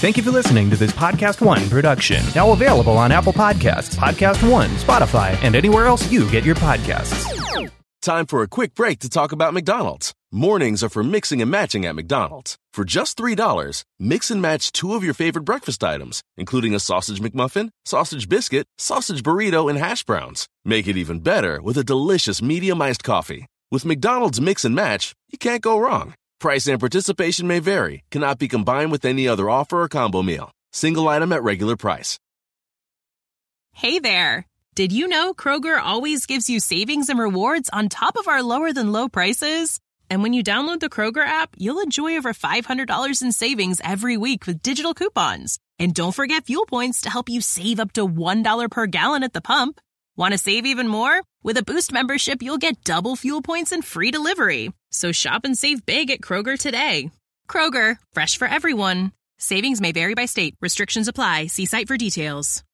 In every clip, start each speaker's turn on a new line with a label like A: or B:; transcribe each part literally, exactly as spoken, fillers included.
A: Thank you for listening to this Podcast One production. Now available on Apple Podcasts, Podcast One, Spotify, and anywhere else you get your podcasts.
B: Time for a quick break to talk about McDonald's. Mornings are for mixing and matching at McDonald's. For just three dollars, mix and match two of your favorite breakfast items, including a sausage McMuffin, sausage biscuit, sausage burrito, and hash browns. Make it even better with a delicious medium iced coffee. With McDonald's Mix and Match, you can't go wrong. Price and participation may vary. Cannot be combined with any other offer or combo meal. Single item at regular price.
C: Hey there. Did you know Kroger always gives you savings and rewards on top of our lower-than-low prices? And when you download the Kroger app, you'll enjoy over five hundred dollars in savings every week with digital coupons. And don't forget fuel points to help you save up to one dollar per gallon at the pump. Want to save even more? With a Boost membership, you'll get double fuel points and free delivery. So shop and save big at Kroger today. Kroger, fresh for everyone. Savings may vary by state. Restrictions apply. See site for details.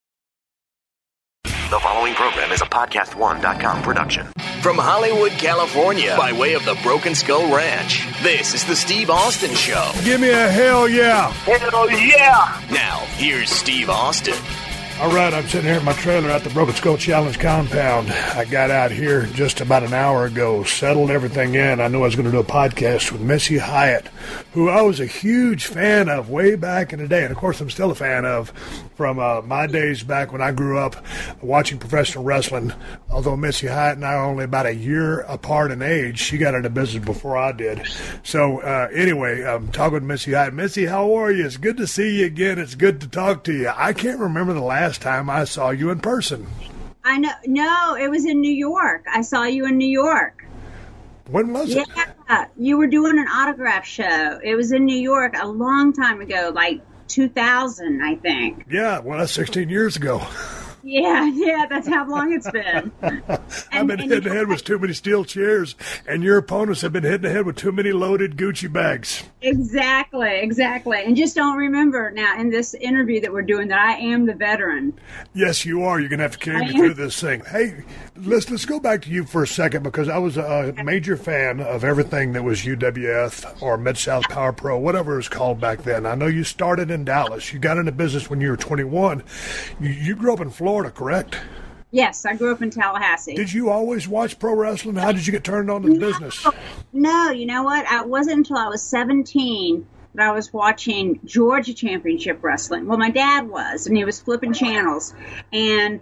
D: The following program is a podcast one dot com production.
E: From Hollywood, California, by way of the Broken Skull Ranch, this is the Steve Austin Show.
F: Give me a hell yeah.
E: Hell yeah. Now, here's Steve Austin.
F: All right, I'm sitting here in my trailer at the Broken Skull Challenge compound. I got out here just about an hour ago, settled everything in. I knew I was going to do a podcast with Missy Hyatt, who I was a huge fan of way back in the day. And, of course, I'm still a fan of from uh, my days back when I grew up watching professional wrestling. Although Missy Hyatt and I are only about a year apart in age, she got into business before I did. So, uh, anyway, I'm talking with Missy Hyatt. Missy, how are you? It's good to see you again. It's good to talk to you. I can't remember the last time I saw you in person.
G: I know. No, it was in New York. I saw you in New York.
F: When was
G: yeah,
F: it?
G: Yeah, you were doing an autograph show. It was in New York a long time ago, like two thousand, I think.
F: Yeah, well, that's sixteen years ago.
G: Yeah, yeah, that's how long it's been.
F: I've been hit in the head with too many steel chairs, and your opponents have been hit in the head with too many loaded Gucci bags.
G: Exactly, exactly. And just don't remember now in this interview that we're doing that I am the veteran.
F: Yes, you are. You're going to have to carry me through this thing. Hey, let's let's go back to you for a second, because I was a major fan of everything that was U W F or Mid-South Power Pro, whatever it was called back then. I know you started in Dallas. You got into business when you were twenty-one. You, you grew up in Florida, correct?
G: Yes, I grew up in Tallahassee.
F: Did you always watch pro wrestling? How did you get turned on to the
G: no,
F: business?
G: No, you know what? It wasn't until I was seventeen that I was watching Georgia Championship Wrestling. Well, my dad was, and he was flipping channels, and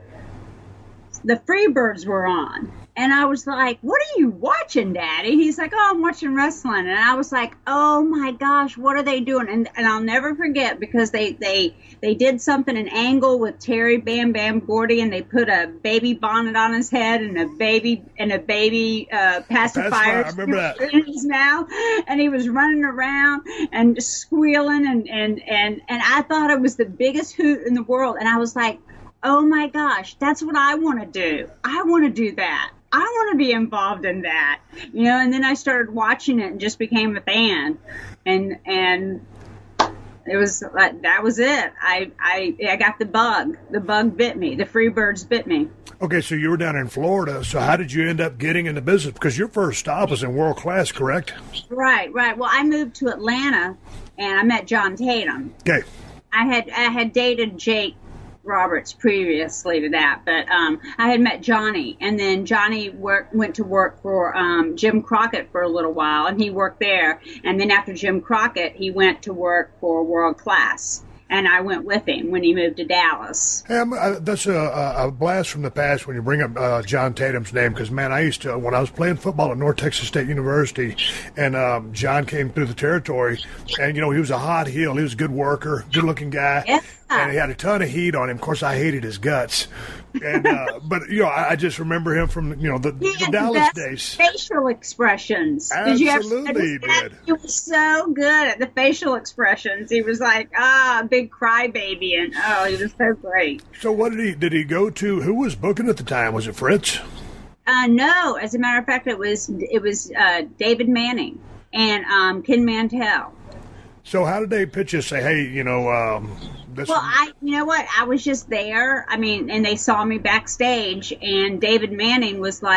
G: the Freebirds were on. And I was like, what are you watching, Daddy? He's like, oh, I'm watching wrestling. And I was like, oh, my gosh, what are they doing? And and I'll never forget, because they, they, they did something, an angle with Terry Bam Bam Gordy, and they put a baby bonnet on his head and a baby and a baby uh, pacifier
F: I remember that.
G: in his mouth. And he was running around and squealing. And, and, and, and I thought it was the biggest hoot in the world. And I was like, oh, my gosh, that's what I want to do. I want to do that. I want to be involved in that, you know, and then I started watching it and just became a fan, and, and it was like, that was it. I, I, I got the bug, the bug bit me, the Freebirds bit me.
F: Okay. So you were down in Florida. So how did you end up getting into business? Because your first stop was in World Class, correct?
G: Right, right. Well, I moved to Atlanta and I met John Tatum.
F: Okay.
G: I had, I had dated Jake Roberts previously to that, but um, I had met Johnny, and then Johnny work, went to work for um, Jim Crockett for a little while, and he worked there, and then after Jim Crockett, he went to work for World Class, and I went with him when he moved to Dallas.
F: Hey, I'm, uh, that's a, a blast from the past when you bring up uh, John Tatum's name, because, man, I used to, when I was playing football at North Texas State University, and um, John came through the territory, and, you know, he was a hot heel. He was a good worker, good-looking guy.
G: Yeah.
F: And he had a ton of heat on him. Of course, I hated his guts. And uh, but, you know, I, I just remember him from, you know, the,
G: he
F: the
G: had
F: Dallas
G: the best
F: days.
G: Facial expressions.
F: Absolutely,
G: you
F: he did.
G: He was so good at the facial expressions. He was like, ah, a big crybaby, and oh, he was so great.
F: So what did he, did he go to, who was booking at the time? Was it Fritz?
G: Uh, no, as a matter of fact, it was, it was uh, David Manning and um, Ken Mantell.
F: So how did they pitch you? Say, hey, you know, um, this.
G: Well, I, you know what? I was just there. I mean, and they saw me backstage, and David Manning was like,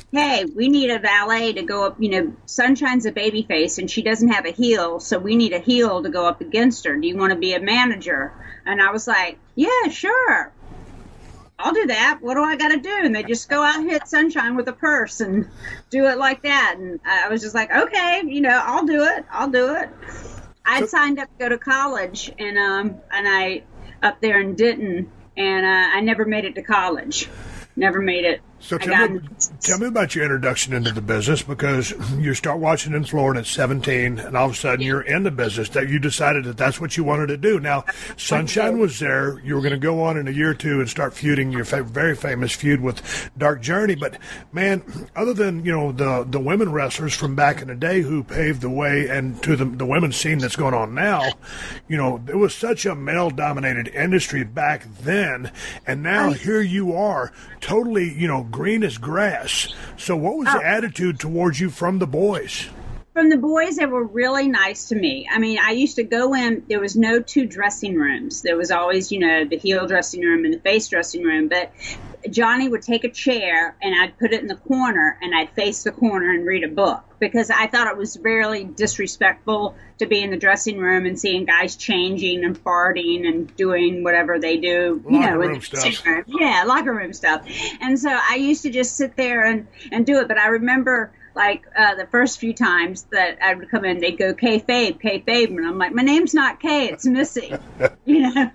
G: hey, we need a valet to go up, you know, Sunshine's a baby face and she doesn't have a heel, so we need a heel to go up against her. Do you want to be a manager? And I was like, yeah, sure. I'll do that. What do I got to do? And they just go out and hit Sunshine with a purse and do it like that. And I was just like, okay, you know, I'll do it. I'll do it. I'd signed up to go to college, and um, and I up there in Denton, and uh, I never made it to college. Never made it.
F: So tell me, tell me about your introduction into the business, because you start watching in Florida at seventeen, and all of a sudden you're in the business, that you decided that that's what you wanted to do. Now, Sunshine was there. You were going to go on in a year or two and start feuding your fa- very famous feud with Dark Journey. But, man, other than, you know, the, the women wrestlers from back in the day who paved the way and to the, the women's scene that's going on now, you know, it was such a male-dominated industry back then, and now here you are, totally, you know, green as grass. So what was
G: oh.
F: the attitude towards you from the boys?
G: From the boys, they were really nice to me. I mean, I used to go in, there was no two dressing rooms. There was always, you know, the heel dressing room and the face dressing room. But Johnny would take a chair and I'd put it in the corner and I'd face the corner and read a book, because I thought it was really disrespectful to be in the dressing room and seeing guys changing and farting and doing whatever they do, you
F: locker
G: know,
F: room
G: in
F: stuff.
G: room. Yeah, locker room stuff. And so I used to just sit there and, and do it. But I remember, like, uh, the first few times that I would come in, they'd go, Kayfabe, Kayfabe. And I'm like, my name's not Kay, it's Missy. You know?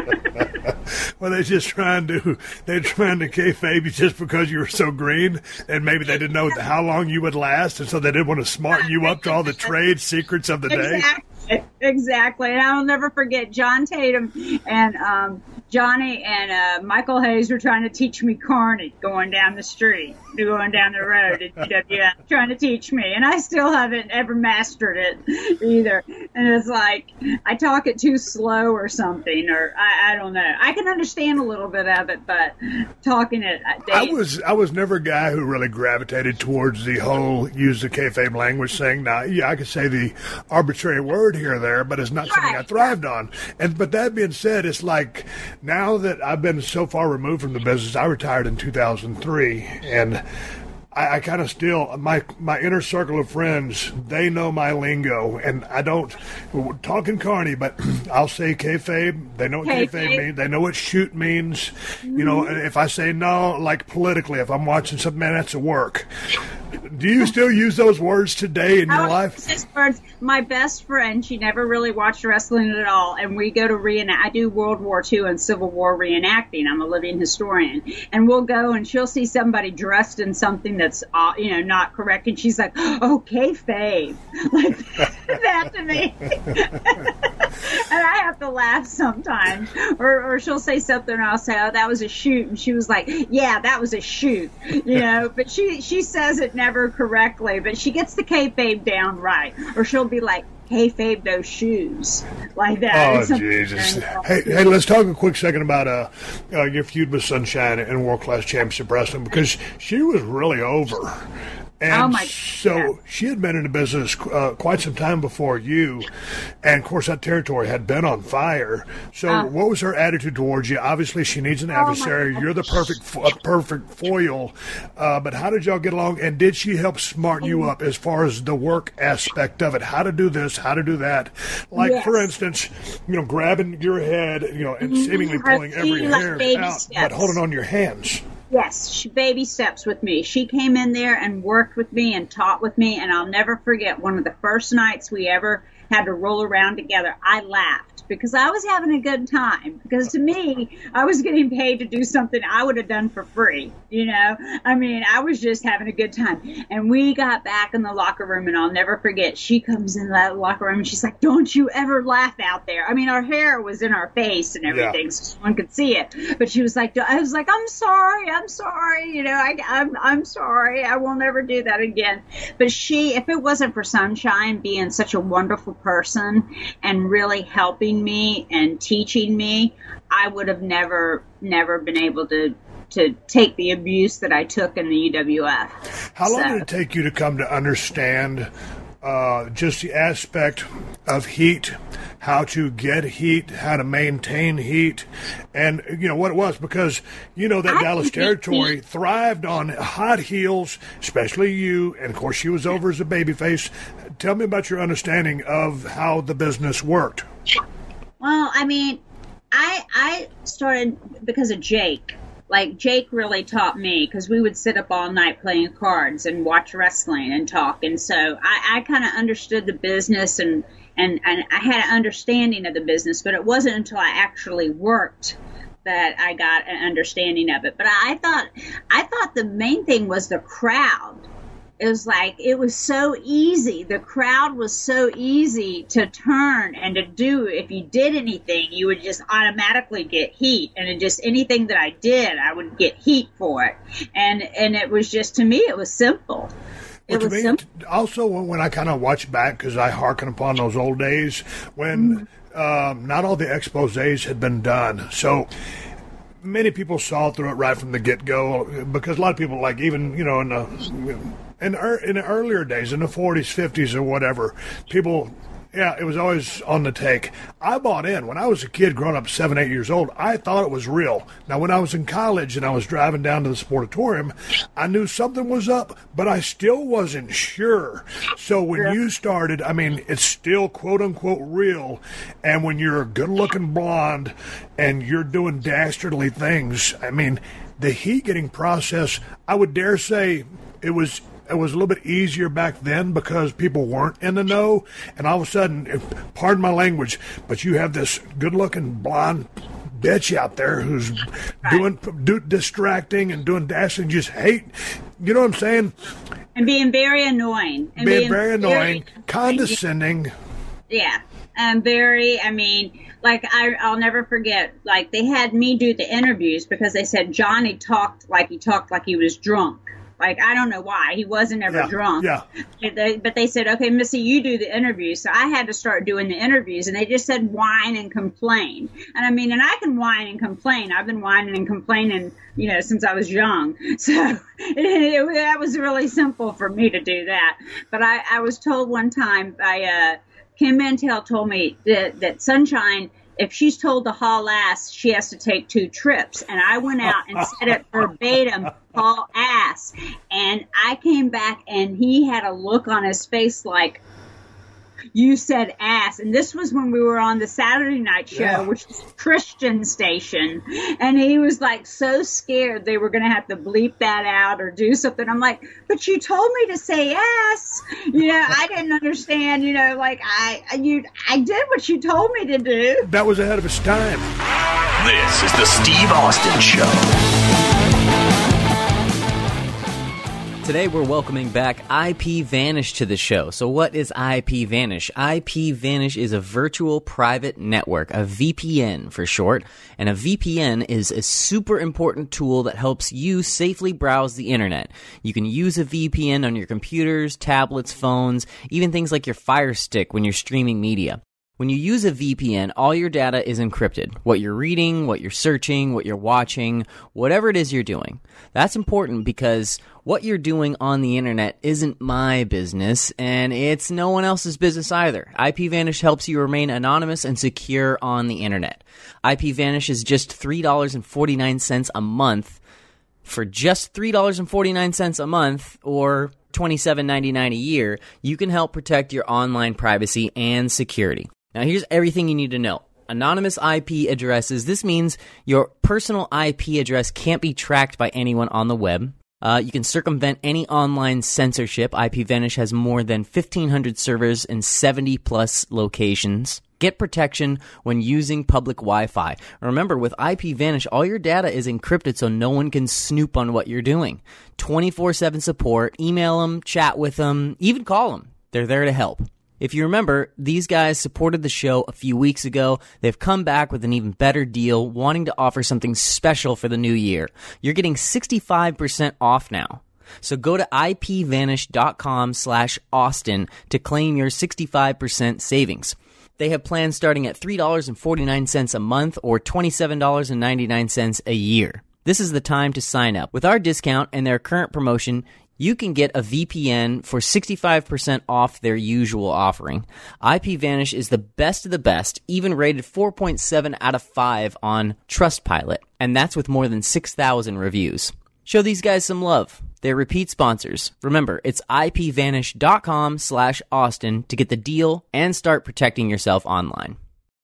F: Well, they're just trying to, they're trying to kayfabe you just because you were so green, and maybe they didn't know how long you would last, and so they didn't want to smarten you up to all the trade secrets of the day.
G: Exactly. Exactly. And I'll never forget John Tatum and um, Johnny and uh, Michael Hayes were trying to teach me Carney going down the street, going down the road at G W F, trying to teach me. And I still haven't ever mastered it either. And it's like, I talk it too slow or something, or I, I don't know. I can understand a little bit of it, but talking it. They,
F: I was I was never a guy who really gravitated towards the whole use the kayfabe language thing. Now, yeah, I could say the arbitrary word here or there, but it's not something
G: right.
F: I thrived on. And but that being said, it's like now that I've been so far removed from the business, I retired in two thousand three, and I, I kind of still, my my inner circle of friends, they know my lingo, and I don't, talking Carney, but I'll say kayfabe. They know what kayfabe, kayfabe means. They know what shoot means. Mm-hmm. You know, if I say no, like politically, if I'm watching something, man, that's a work. Do you still use those words today in your life?
G: Those words. My best friend, she never really watched wrestling at all, and we go to reenact. I do World War Two and Civil War reenacting. I'm a living historian, and we'll go and she'll see somebody dressed in something that's uh, you know not correct, and she's like, "Oh, kayfabe," like that to me, and I have to laugh sometimes. Or, or she'll say something, and I'll say, "Oh, that was a shoot," and she was like, "Yeah, that was a shoot," you know. But she she says it never correctly, but she gets the kayfabe down right, or she'll be like, kayfabe those shoes, like that.
F: Oh, Jesus. Hey, hey, let's talk a quick second about uh, uh, your feud with Sunshine and World Class Championship Wrestling, because she was really over. And
G: oh my
F: so
G: God.
F: She had been in the business uh, quite some time before you, and of course that territory had been on fire. So uh, what was her attitude towards you? Obviously she needs an adversary. Oh You're the perfect fo- perfect foil. Uh, but how did y'all get along? And did she help smarten you up as far as the work aspect of it? How to do this, how to do that? Like, yes. for instance, you know, grabbing your head, you know, and seemingly pulling every hair out, steps. But holding on your hands.
G: Yes, she baby steps with me. She came in there and worked with me and taught with me, and I'll never forget one of the first nights we ever had to roll around together. I laughed because I was having a good time. Because to me, I was getting paid to do something I would have done for free. You know, I mean, I was just having a good time. And we got back in the locker room, and I'll never forget. She comes in that locker room and she's like, "Don't you ever laugh out there." I mean, our hair was in our face and everything, yeah. so one could see it. But she was like, I was like, "I'm sorry, I'm sorry. You know, I, I'm I'm sorry. I will never do that again." But she, if it wasn't for Sunshine being such a wonderful person and really helping me and teaching me, I would have never, never been able to to take the abuse that I took in the U W F.
F: How long
G: so.
F: did it take you to come to understand uh, just the aspect of heat, how to get heat, how to maintain heat, and you know what it was, because you know that
G: I
F: Dallas territory thrived on hot heels, especially you, and of course she was over as a babyface. Tell me about your understanding of how the business worked.
G: Well, I mean, I I started because of Jake. Like, Jake really taught me, because we would sit up all night playing cards and watch wrestling and talk. And so I, I kind of understood the business, and, and, and I had an understanding of the business, but it wasn't until I actually worked that I got an understanding of it. But I thought, I thought the main thing was the crowd. It was like, it was so easy. The crowd was so easy to turn and to do. If you did anything, you would just automatically get heat. And it just anything that I did, I would get heat for it. And and it was just, to me, it was simple. It
F: Well,
G: was
F: to me,
G: simple.
F: also, when when I kind of watch back, because I hearken upon those old days when um, not all the exposés had been done. So many people saw through it right from the get-go, because a lot of people, like even, you know, in the, in, in the earlier days, in the forties, fifties, or whatever, people... Yeah, it was always on the take. I bought in. When I was a kid growing up, seven, eight years old, I thought it was real. Now, when I was in college and I was driving down to the Sportatorium, I knew something was up, but I still wasn't sure. So when yeah. you started, I mean, it's still quote-unquote real. And when you're a good-looking blonde and you're doing dastardly things, I mean, the heat-getting process, I would dare say it was... It was a little bit easier back then because people weren't in the know, and all of a sudden, pardon my language, but you have this good-looking blonde bitch out there who's doing do, distracting and doing dashing, just hate. You know what I'm saying?
G: And being very annoying. And
F: being,
G: being
F: very annoying,
G: very,
F: condescending.
G: Yeah, and very. I mean, like I, I'll never forget. Like they had me do the interviews because they said Johnny talked like he talked like he was drunk. Like, I don't know why. He wasn't ever
F: yeah,
G: drunk.
F: Yeah.
G: But they, but they said, okay, Missy, you do the interviews. So I had to start doing the interviews. And they just said whine and complain. And I mean, and I can whine and complain. I've been whining and complaining, you know, since I was young. So it, it, that was really simple for me to do that. But I, I was told one time by uh, Kim Mantell told me that, that Sunshine, if she's told to haul ass, she has to take two trips. And I went out and said it verbatim, haul ass. And I came back and he had a look on his face like, you said ass. And this was when we were on the Saturday night show, yeah. which was Christian station. And he was like so scared they were going to have to bleep that out or do something. I'm like, but you told me to say ass. You know, I didn't understand, you know, like I, you, I did what you told me to do.
F: That was ahead of its time.
E: This is the Steve Austin Show.
H: Today we're welcoming back IPVanish to the show. So what is IPVanish? IPVanish is a virtual private network, a V P N for short. And a V P N is a super important tool that helps you safely browse the internet. You can use a V P N on your computers, tablets, phones, even things like your Fire Stick when you're streaming media. When you use a V P N, all your data is encrypted. What you're reading, what you're searching, what you're watching, whatever it is you're doing. That's important because what you're doing on the internet isn't my business, and it's no one else's business either. IPVanish helps you remain anonymous and secure on the internet. IPVanish is just three dollars and forty-nine cents a month. For just three dollars and forty-nine cents a month, or twenty-seven ninety-nine a year, you can help protect your online privacy and security. Now, here's everything you need to know. Anonymous I P addresses. This means your personal I P address can't be tracked by anyone on the web. Uh, you can circumvent any online censorship. IPVanish has more than fifteen hundred servers in seventy plus locations. Get protection when using public Wi-Fi. Remember, with IPVanish, all your data is encrypted so no one can snoop on what you're doing. twenty-four seven support. Email them, chat with them, even call them. They're there to help. If you remember, these guys supported the show a few weeks ago. They've come back with an even better deal, wanting to offer something special for the new year. You're getting sixty-five percent off now. So go to ipvanish.com slash Austin to claim your sixty-five percent savings. They have plans starting at three dollars and forty-nine cents a month or twenty-seven dollars and ninety-nine cents a year. This is the time to sign up. With our discount and their current promotion, you can get a V P N for sixty-five percent off their usual offering. IPVanish is the best of the best, even rated four point seven out of five on Trustpilot, and that's with more than six thousand reviews. Show these guys some love. They're repeat sponsors. Remember, it's ipvanish.com slash Austin to get the deal and start protecting yourself online.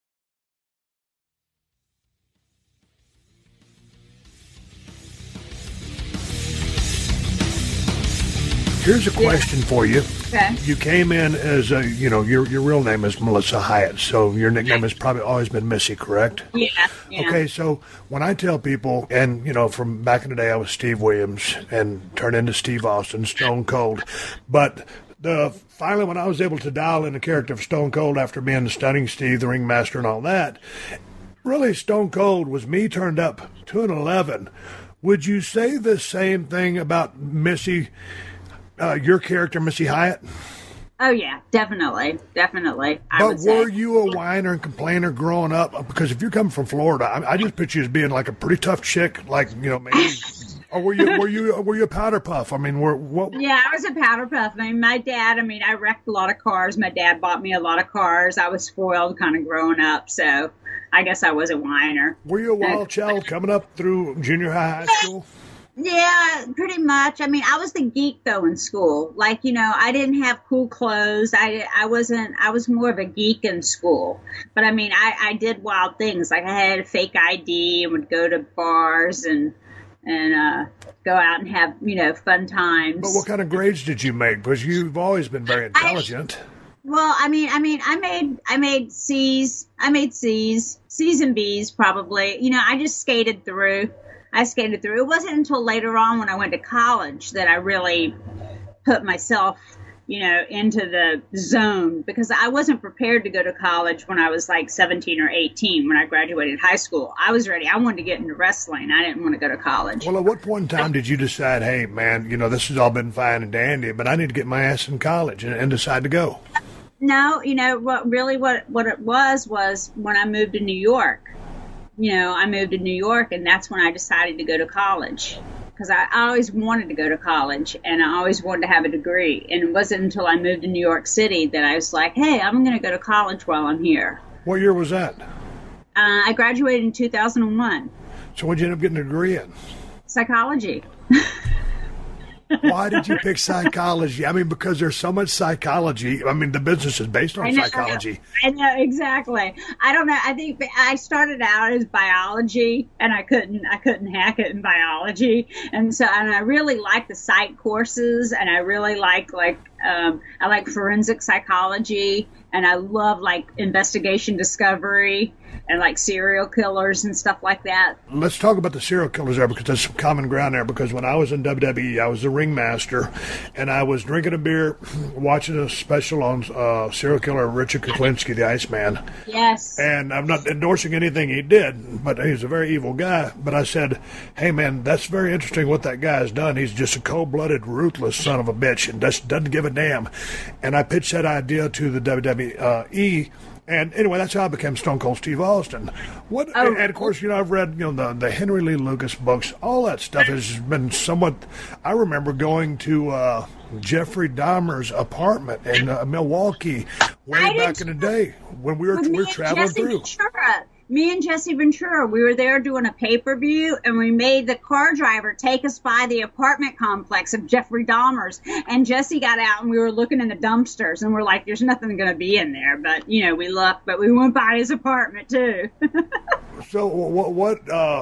F: Here's a question for you.
G: Okay.
F: You came in as a, you know, your your real name is Melissa Hyatt, so your nickname has probably always been Missy, correct?
G: Yeah, yeah.
F: Okay, so when I tell people, and, you know, from back in the day I was Steve Williams and turned into Steve Austin, Stone Cold, but the finally when I was able to dial in the character of Stone Cold after being the Stunning Steve, the Ringmaster and all that, really Stone Cold was me turned up to an eleven. Would you say the same thing about Missy, Uh, your character, Missy Hyatt?
G: Oh, yeah, definitely. Definitely. I
F: but
G: would
F: were
G: say.
F: you a whiner and complainer growing up? Because if you're coming from Florida, I, I just picture you as being like a pretty tough chick, like, you know, maybe. Or were you were you were you a powder puff? I mean, were what?
G: Yeah, I was a powder puff. I mean, my dad. I mean, I wrecked a lot of cars. My dad bought me a lot of cars. I was spoiled, kind of growing up, so I guess I was a whiner.
F: Were you a wild child coming up through junior high, high school?
G: Yeah, pretty much. I mean, I was the geek though in school. Like, you know, I didn't have cool clothes. I, I wasn't, I was more of a geek in school. But I mean, I, I did wild things. Like I had a fake I D and would go to bars and, and, uh, go out and have, you know, fun times.
F: But what kind of grades did you make? Because you've always been very intelligent.
G: I, well, I mean, I mean, I made, I made C's, I made C's, C's and B's probably. You know, I just skated through. I skated through. It wasn't until later on when I went to college that I really put myself, you know, into the zone, because I wasn't prepared to go to college when I was like seventeen or eighteen when I graduated high school. I was ready. I wanted to get into wrestling. I didn't want to go to college.
F: Well, at what point in time did you decide, hey, man, you know, this has all been fine and dandy, but I need to get my ass in college and, and decide to go?
G: No, you know, what really what, what it was was when I moved to New York. You know, I moved to New York, and that's when I decided to go to college, because I, I always wanted to go to college, and I always wanted to have a degree. And it wasn't until I moved to New York City that I was like, hey, I'm going to go to college while I'm here.
F: What year was that?
G: Uh, I graduated in two thousand one.
F: So what did you end up getting a degree in?
G: Psychology.
F: Why did you pick psychology? I mean, because there's so much psychology. I mean, the business is based on
G: I know,
F: psychology.
G: I know, exactly. I don't know. I think I started out as biology, and I couldn't, I couldn't hack it in biology, and so, and I really like the psych courses, and I really like, like, um, I like forensic psychology, and I love like investigation discovery. And like serial killers and stuff like that. Let's
F: talk about the serial killers there, because there's some common ground there. Because when I was in W W E, I was the ringmaster, and I was drinking a beer, watching a special on uh, serial killer Richard Kuklinski, the Iceman.
G: Yes.
F: And I'm not endorsing anything he did, but he's a very evil guy. But I said, hey, man, that's very interesting what that guy has done. He's just a cold-blooded, ruthless son of a bitch and just doesn't give a damn. And I pitched that idea to the W W E. And anyway, that's how I became Stone Cold Steve Austin. What? Oh. And of course, you know, I've read, you know, the, the Henry Lee Lucas books. All that stuff has been somewhat. I remember going to uh, Jeffrey Dahmer's apartment in uh, Milwaukee way back in the day when we were we were traveling
G: Jesse
F: through.
G: Ventura. Me and Jesse Ventura, we were there doing a pay-per-view, and we made the car driver take us by the apartment complex of Jeffrey Dahmer's. And Jesse got out, and we were looking in the dumpsters, and we're like, there's nothing going to be in there. But, you know, we looked, but we went by his apartment, too.
F: So what what uh,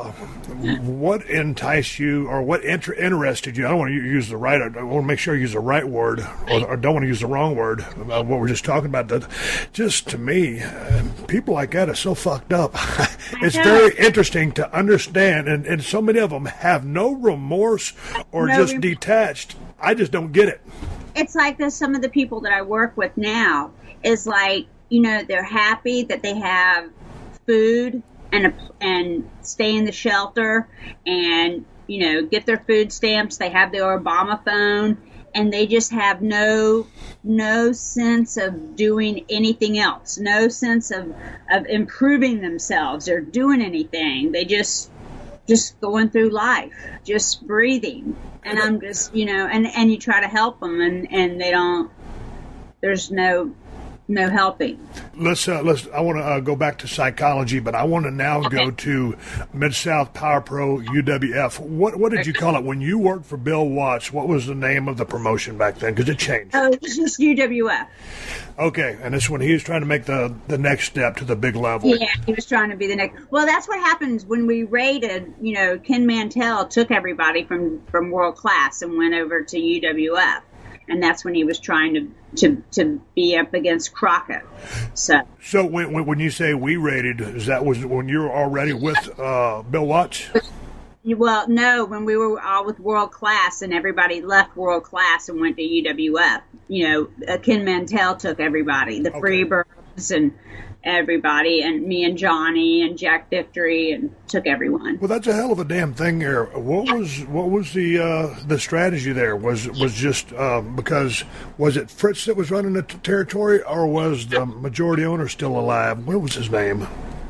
F: what enticed you, or what inter- interested you? I don't want to use the right. I want to make sure I use the right word, or, or don't want to use the wrong word. Uh, what we're just talking about. That just to me, uh, people like that are so fucked up. It's very interesting to understand, and, and so many of them have no remorse or
G: no,
F: just
G: we,
F: detached. I just don't get it.
G: It's like this. Some of the people that I work with now is like, you know, they're happy that they have food and a, and stay in the shelter and, you know, get their food stamps. They have their Obama phone, and they just have no no sense of doing anything else, no sense of, of improving themselves or doing anything. They just just going through life, just breathing. And I'm just, you know, and, and you try to help them, and, and they don't, there's no, no helping.
F: Let's, uh, let's, I want to uh, go back to psychology, but I want to now
G: Okay.
F: go to Mid-South Power Pro U W F. What, what did you call it? When you worked for Bill Watts, what was the name of the promotion back then? Because it changed.
G: Oh, it was just U W F.
F: Okay, and this is when he was trying to make the, the next step to the big level.
G: Yeah, he was trying to be the next. Well, that's what happens when we raided. You know, Ken Mantell took everybody from, from world class and went over to U W F, and that's when he was trying to to, to be up against Crockett. So,
F: So when, when when you say we rated, is that was when you were already with uh, Bill Watts?
G: well, no, when we were all with world class and everybody left world class and went to U W F. You know, uh, Ken Mantell took everybody, the
F: Okay.
G: Freebirds and everybody, and me and Johnny and Jack Victory, and took everyone.
F: Well, that's a hell of a damn thing there. What was what was the uh, the strategy there? Was was just um, because was it Fritz that was running the t- territory, or was the majority owner still alive? What was his name?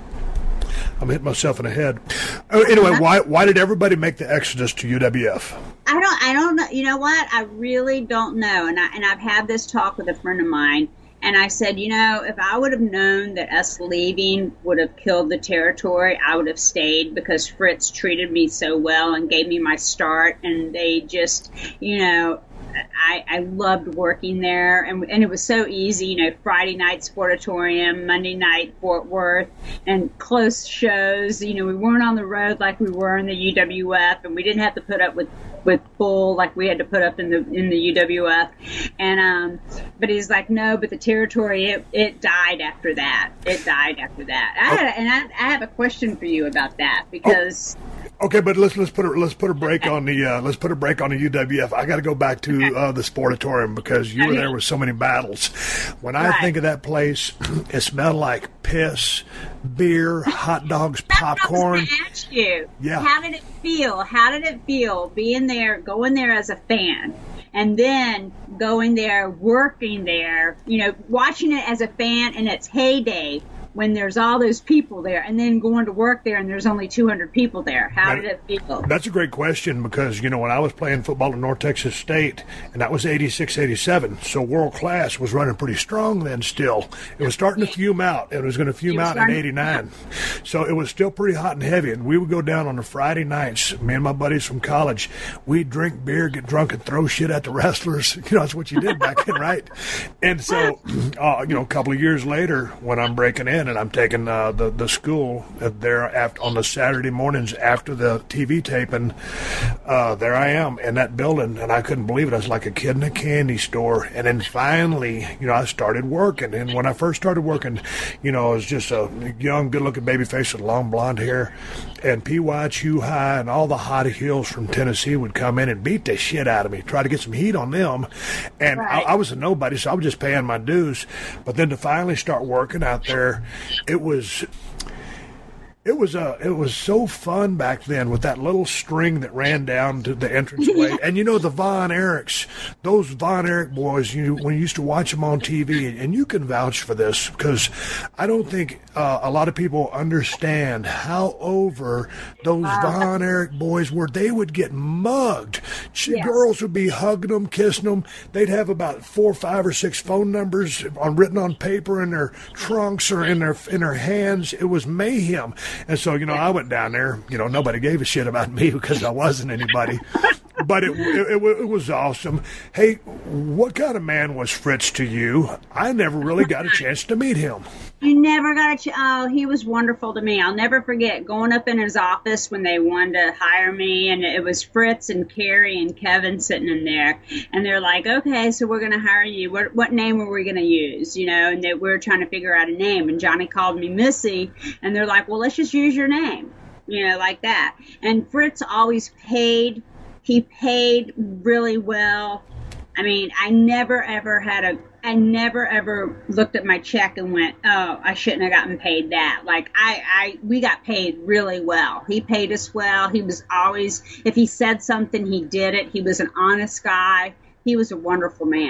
F: I'm hitting myself in the head. Oh, anyway, why why did everybody make the exodus to U W F?
G: I don't, I don't know. You know what? I really don't know. And I, and I've had this talk with a friend of mine, and I said, you know, if I would have known that us leaving would have killed the territory, I would have stayed, because Fritz treated me so well and gave me my start, and they just, you know, I, I loved working there, and, and it was so easy, you know, Friday night Sportatorium, Monday night Fort Worth, and close shows. You know, we weren't on the road like we were in the U W F, and we didn't have to put up with with bull like we had to put up in the in the U W F. And um, but he's like, no, but the territory, it, it died after that. It died after that. I had, and I, I have a question for you about that, because.
F: Okay, but let's let's put a let's put a break on the uh, let's put a break on the U W F. I got to go back to uh, the Sportatorium, because you were there with so many battles. When I
G: Right.
F: think of that place, it smelled like piss, beer, hot dogs, popcorn.
G: I was going to ask you,
F: Yeah.
G: how did it feel? How did it feel being there, going there as a fan, and then going there, working there, you know, watching it as a fan in its heyday, when there's all those people there, and then going to work there and there's only two hundred people there? How
F: That-
G: did it feel?
F: That's a great question, because, you know, when I was playing football at North Texas State, and that was eighty-six, eighty-seven, so world class was running pretty strong then still. It was starting to fume out. It was going to fume
G: It was
F: out in
G: starting-
F: eighty-nine. So it was still pretty hot and heavy, and we would go down on the Friday nights, me and my buddies from college, we'd drink beer, get drunk, and throw shit at the wrestlers. You know, that's what you did back then, right? And so, uh, you know, a couple of years later, when I'm breaking in and I'm taking uh, the, the school there after, on the Saturday mornings after the T V taping, uh, there I am in that building, and I couldn't believe it. I was like a kid in a candy store. And then finally, you know, I started working. And when I first started working, you know, I was just a young, good-looking baby face with long blonde hair. And P Y Chew High and all the hottie heels from Tennessee would come in and beat the shit out of me, try to get some heat on them. And
G: Right.
F: I, I was a nobody, so I was just paying my dues. But then to finally start working out there, it was... It was uh, it was so fun back then with that little string that ran down to the entranceway. And you know, the Von Erichs, those Von Erich boys, you when you used to watch them on T V, and you can vouch for this, because I don't think uh, a lot of people understand how over those Von Erich boys were. They would get mugged. Ch-
G: Yes.
F: Girls would be hugging them, kissing them. They'd have about four, five, or six phone numbers on written on paper in their trunks or in their in their hands. It was mayhem. And so, you know, I went down there. You know, nobody gave a shit about me because I wasn't anybody. But it, it, it, it was awesome. Hey, what kind of man was Fritz to you? I never really got a chance to meet him.
G: You never got a ch- oh, he was wonderful to me. I'll never forget going up in his office when they wanted to hire me, and it was Fritz and Carrie and Kevin sitting in there, and they're like, okay, so we're going to hire you. What what name are we going to use? You know, and they, we were trying to figure out a name, and Johnny called me Missy, and they're like, well, let's just use your name, you know, like that. And Fritz always paid. He paid really well. I mean, I never ever had a, I never ever looked at my check and went, oh, I shouldn't have gotten paid that. Like I, I, we got paid really well. He paid us well. He was always, if he said something, he did it. He was an honest guy. He was a wonderful man.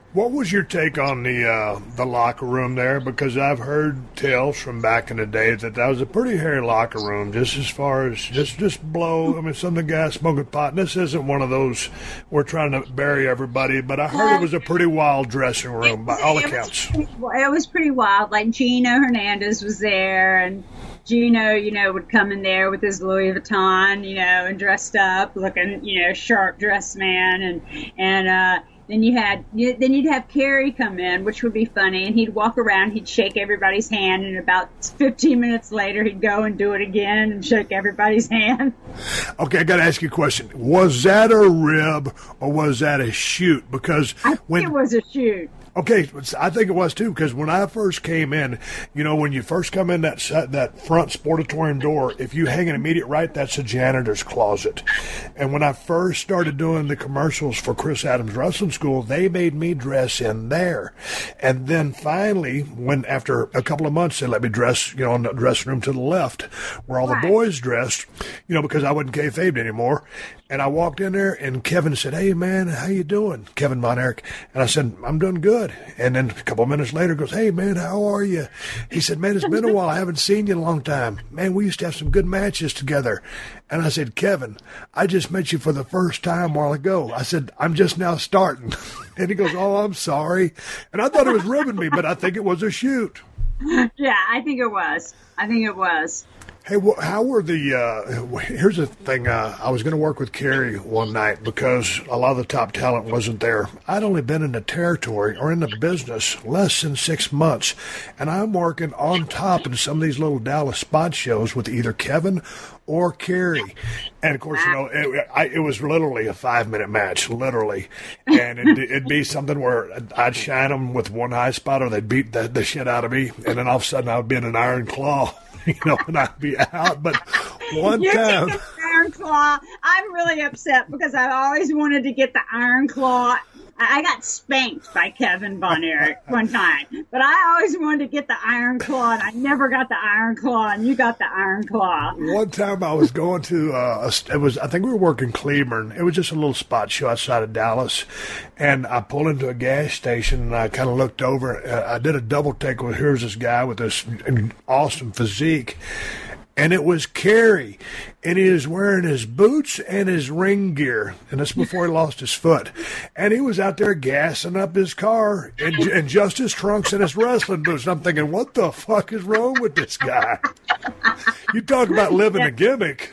F: What was your take on the uh, the locker room there? Because I've heard tales from back in the day that that was a pretty hairy locker room, just as far as just just blow. I mean, some of the guys smoking pot. And this isn't one of those we're trying to bury everybody, but I heard it was a pretty wild dressing room by all accounts.
G: It was pretty wild. Like Gino Hernandez was there, and Gino, you know, would come in there with his Louis Vuitton, you know, and dressed up, looking, you know, sharp dressed man, and and. uh Then you had, you, then you'd have Kerry come in, which would be funny, and he'd walk around, he'd shake everybody's hand, and about fifteen minutes later, he'd go and do it again and shake everybody's hand.
F: Okay, I got to ask you a question. Was that a rib or was that a shoot? Because
G: I think
F: when
G: it was a shoot.
F: Okay, I think it was too, because when I first came in, you know, when you first come in that that front sportatorium door, if you hang an immediate right, that's a janitor's closet. And when I first started doing the commercials for Chris Adams Wrestling School, they made me dress in there. And then finally, when after a couple of months, they let me dress, you know, in the dressing room to the left, where all
G: Right.
F: the boys dressed, you know, because I wasn't kayfabed anymore. And I walked in there, and Kevin said, "Hey, man, how you doing?" Kevin Von Erich. And I said, "I'm doing good." And then a couple of minutes later, goes, "Hey, man, how are you?" He said, "Man, it's been a while. I haven't seen you in a long time. Man, we used to have some good matches together." And I said, "Kevin, I just met you for the first time a while ago." I said, "I'm just now starting." And he goes, "Oh, I'm sorry." And I thought it was ribbing me, but I think it was a shoot.
G: Yeah, I think it was. I think it was.
F: Hey, wh- how were the, uh, here's the thing, uh, I was going to work with Kerry one night because a lot of the top talent wasn't there. I'd only been in the territory or in the business less than six months, and I'm working on top in some of these little Dallas spot shows with either Kevin or Kerry. And, of course, you know, it, I, it was literally a five-minute match, literally. And it'd, it'd be something where I'd shine them with one high spot or they'd beat the, the shit out of me, and then all of a sudden I would be in an iron claw. You know, and I'd be out. But one
G: You're
F: time,
G: taking the Iron Claw. I'm really upset because I always wanted to get the Iron Claw. I I got spanked by Kevin Von Erich one time, but I always wanted to get the Iron Claw, and I never got the Iron Claw, and you got the Iron Claw.
F: one time I was going to, uh, a, it was, I think we were working Cleburne. It was just a little spot show outside of Dallas. And I pulled into a gas station, and I kind of looked over. Uh, I did a double take with, here's this guy with this awesome physique. And it was Kerry, and he was wearing his boots and his ring gear, and that's before he lost his foot. And he was out there gassing up his car in, in just his trunks and his wrestling boots. And I'm thinking, what the fuck is wrong with this guy? You talk about living a gimmick.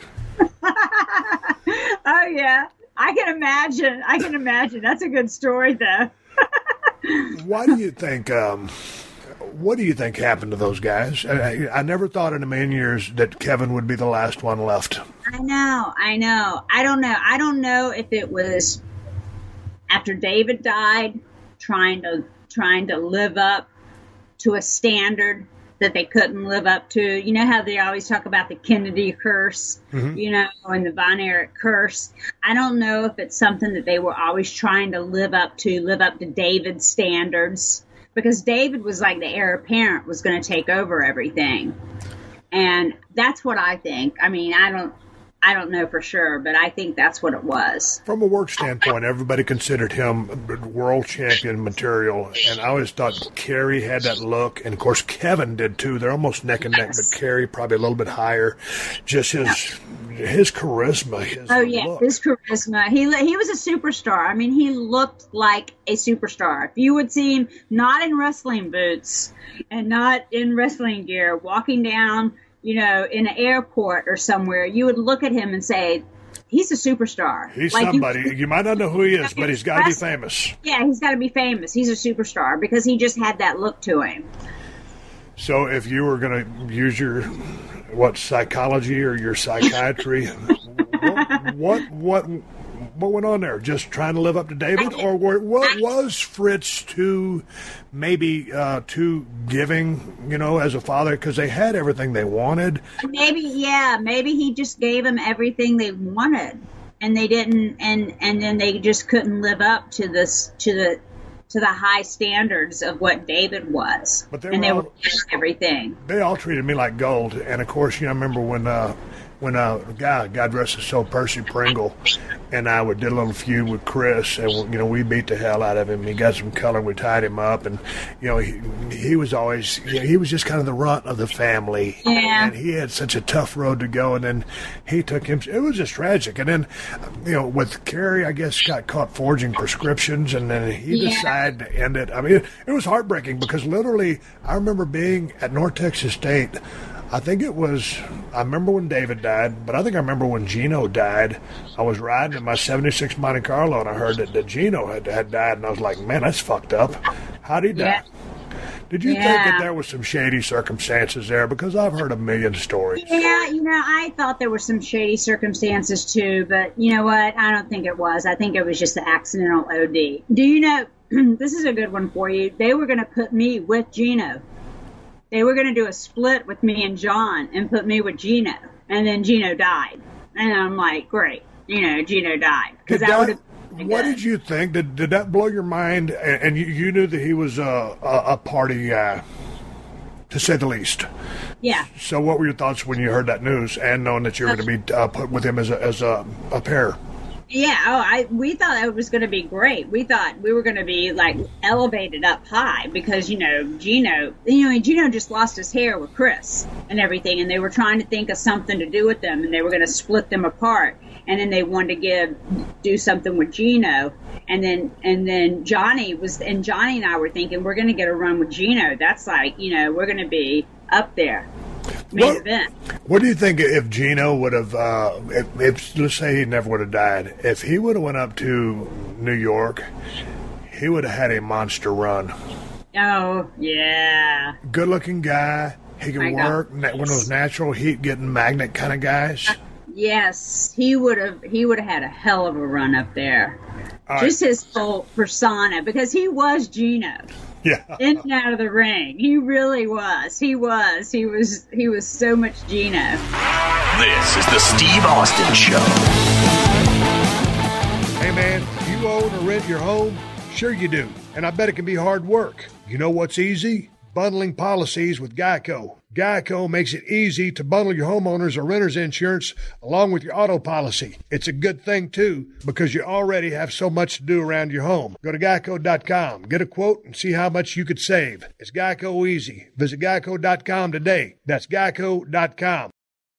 G: Oh, yeah. I can imagine. I can imagine. That's a good story, though.
F: Why do you think... Um, What do you think happened to those guys? I, I never thought in a million years that Kevin would be the last one left.
G: I know, I know. I don't know. I don't know if it was after David died, trying to trying to live up to a standard that they couldn't live up to. You know how they always talk about the Kennedy curse, mm-hmm. you know, and the Von Erich curse. I don't know if it's something that they were always trying to live up to, live up to David's standards. Because David was like the heir apparent, was going to take over everything. And that's what I think. I mean, I don't I don't know for sure, but I think that's what it was.
F: From a work standpoint, everybody considered him world champion material. And I always thought Kerry had that look. And, of course, Kevin did, too. They're almost neck and neck, but Kerry probably a little bit higher. Just his his charisma. His
G: oh, yeah,
F: look.
G: his charisma. He, he was a superstar. I mean, he looked like a superstar. If you would see him not in wrestling boots and not in wrestling gear, walking down, you know, in an airport or somewhere, you would look at him and say, he's a superstar.
F: He's
G: like
F: somebody.
G: You,
F: you might not know who he is, but he's got to be famous.
G: Yeah, he's got to be famous. He's a superstar because he just had that look to him.
F: So if you were going to use your, what, psychology or your psychiatry, what, what, what, what went on there? Just trying to live up to David? Or were, what was Fritz too, maybe uh, too giving, you know, as a father? Because they had everything they wanted.
G: Maybe, yeah, maybe he just gave them everything they wanted. And they didn't, and, and then they just couldn't live up to this, to the, to the high standards of what David was.
F: But they
G: and
F: were
G: they
F: all,
G: were everything.
F: They all treated me like gold. And, of course, you know, I remember when uh, when a guy, God rest his soul, Percy Pringle, and I would did a little feud with Chris, and you know we beat the hell out of him. He got some color, we tied him up, and you know he, he was always you know, he was just kind of the runt of the family,
G: yeah.
F: and he had such a tough road to go. And then he took him. It was just tragic. And then you know with Kerry, I guess got caught forging prescriptions, and then he
G: yeah.
F: decided to end it. I mean, it, it was heartbreaking because literally, I remember being at North Texas State. I think it was, I remember when David died, but I think I remember when Gino died. I was riding in my seventy-six Monte Carlo, and I heard that, that Gino had, had died, and I was like, man, that's fucked up. How'd he die?
G: Yeah.
F: Did you
G: yeah.
F: think that there was some shady circumstances there? Because I've heard a million stories.
G: Yeah, you know, I thought there were some shady circumstances too, but you know what? I don't think it was. I think it was just the accidental O D. Do you know, this is a good one for you. They were going to put me with Gino. They were going to do a split with me and John and put me with Gino. And then Gino died. And I'm like, great. You know, Gino died. Because I would have.
F: What did you think? Did did that blow your mind? And, and you, you knew that he was a, a, a party guy, to say the least.
G: Yeah.
F: So what were your thoughts when you heard that news and knowing that you were going to be uh, put with him as a, as a, a pair?
G: Yeah, oh, I we thought it was going to be great. We thought we were going to be, like, elevated up high because, you know, Gino, you know, Gino just lost his hair with Chris and everything, and they were trying to think of something to do with them, and they were going to split them apart, and then they wanted to give, do something with Gino, and then, and then Johnny was, and Johnny and I were thinking, we're going to get a run with Gino. That's like, you know, we're going to be up there. Main
F: what,
G: event.
F: What do you think if Gino would have, uh, if, if let's say he never would have died, if he would have went up to New York, he would have had a monster run.
G: Oh, yeah.
F: Good-looking guy. He could work. One of those natural heat-getting magnet kind of guys.
G: Uh, yes, he would have. He would have had a hell of a run up there.
F: All
G: Just
F: right.
G: his whole persona, because he was Gino.
F: Yeah.
G: In and out of the ring. He really was. He was. He was he was so much Gino.
E: This is the Steve Austin Show.
F: Hey, man, you own or rent your home? Sure you do. And I bet it can be hard work. You know what's easy? Bundling policies with Geico. Geico makes it easy to bundle your homeowners or renters insurance along with your auto policy. It's a good thing, too, because you already have so much to do around your home. Go to geico dot com, get a quote, and see how much you could save. It's Geico easy. Visit geico dot com today. That's geico dot com.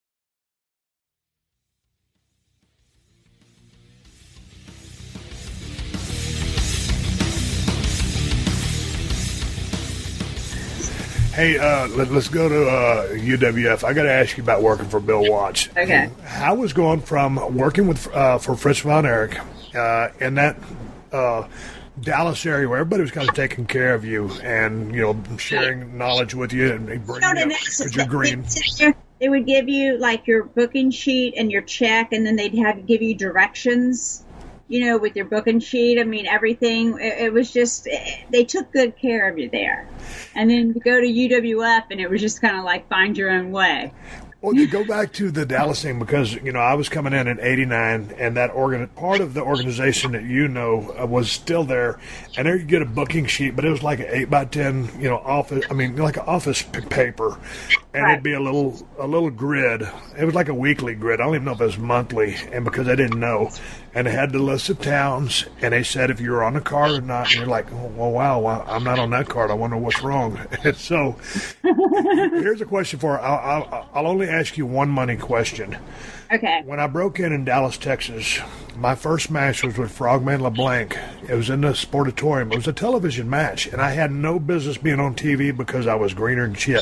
F: Hey, uh, let, let's go to uh, U W F. I got to ask you about working for Bill Watts.
G: Okay.
F: How was going from working with uh, for Fritz von Erich uh, in that uh, Dallas area where everybody was kind of taking care of you and, you know, sharing knowledge with you and bringing you up because you're green.
G: They would give you, like, your booking sheet and your check, and then they'd have to give you directions, you know, with your booking sheet. I mean, everything. It, it was just, it, they took good care of you there. And then to go to U W F, and it was just kind of like find your own way.
F: Well, to go back to the Dallas thing, because, you know, I was coming in in eighty-nine, and that organ part of the organization that you know uh, was still there, and there you get a booking sheet, but it was like an eight by ten, you know, office, I mean, like an office p- paper, and
G: Right.
F: it'd be a little a little grid. It was like a weekly grid. I don't even know if it was monthly, and because I didn't know, and it had the list of towns, and they said if you were on the card or not, and you're like, oh, well, wow, well, I'm not on that card. I wonder what's wrong. And so here's a question for I'll, I'll, I'll only ask you one money question.
G: Okay.
F: When I broke in in Dallas, Texas, my first match was with Frogman LeBlanc. It was in the Sportatorium. It was a television match, and I had no business being on T V because I was greener than shit.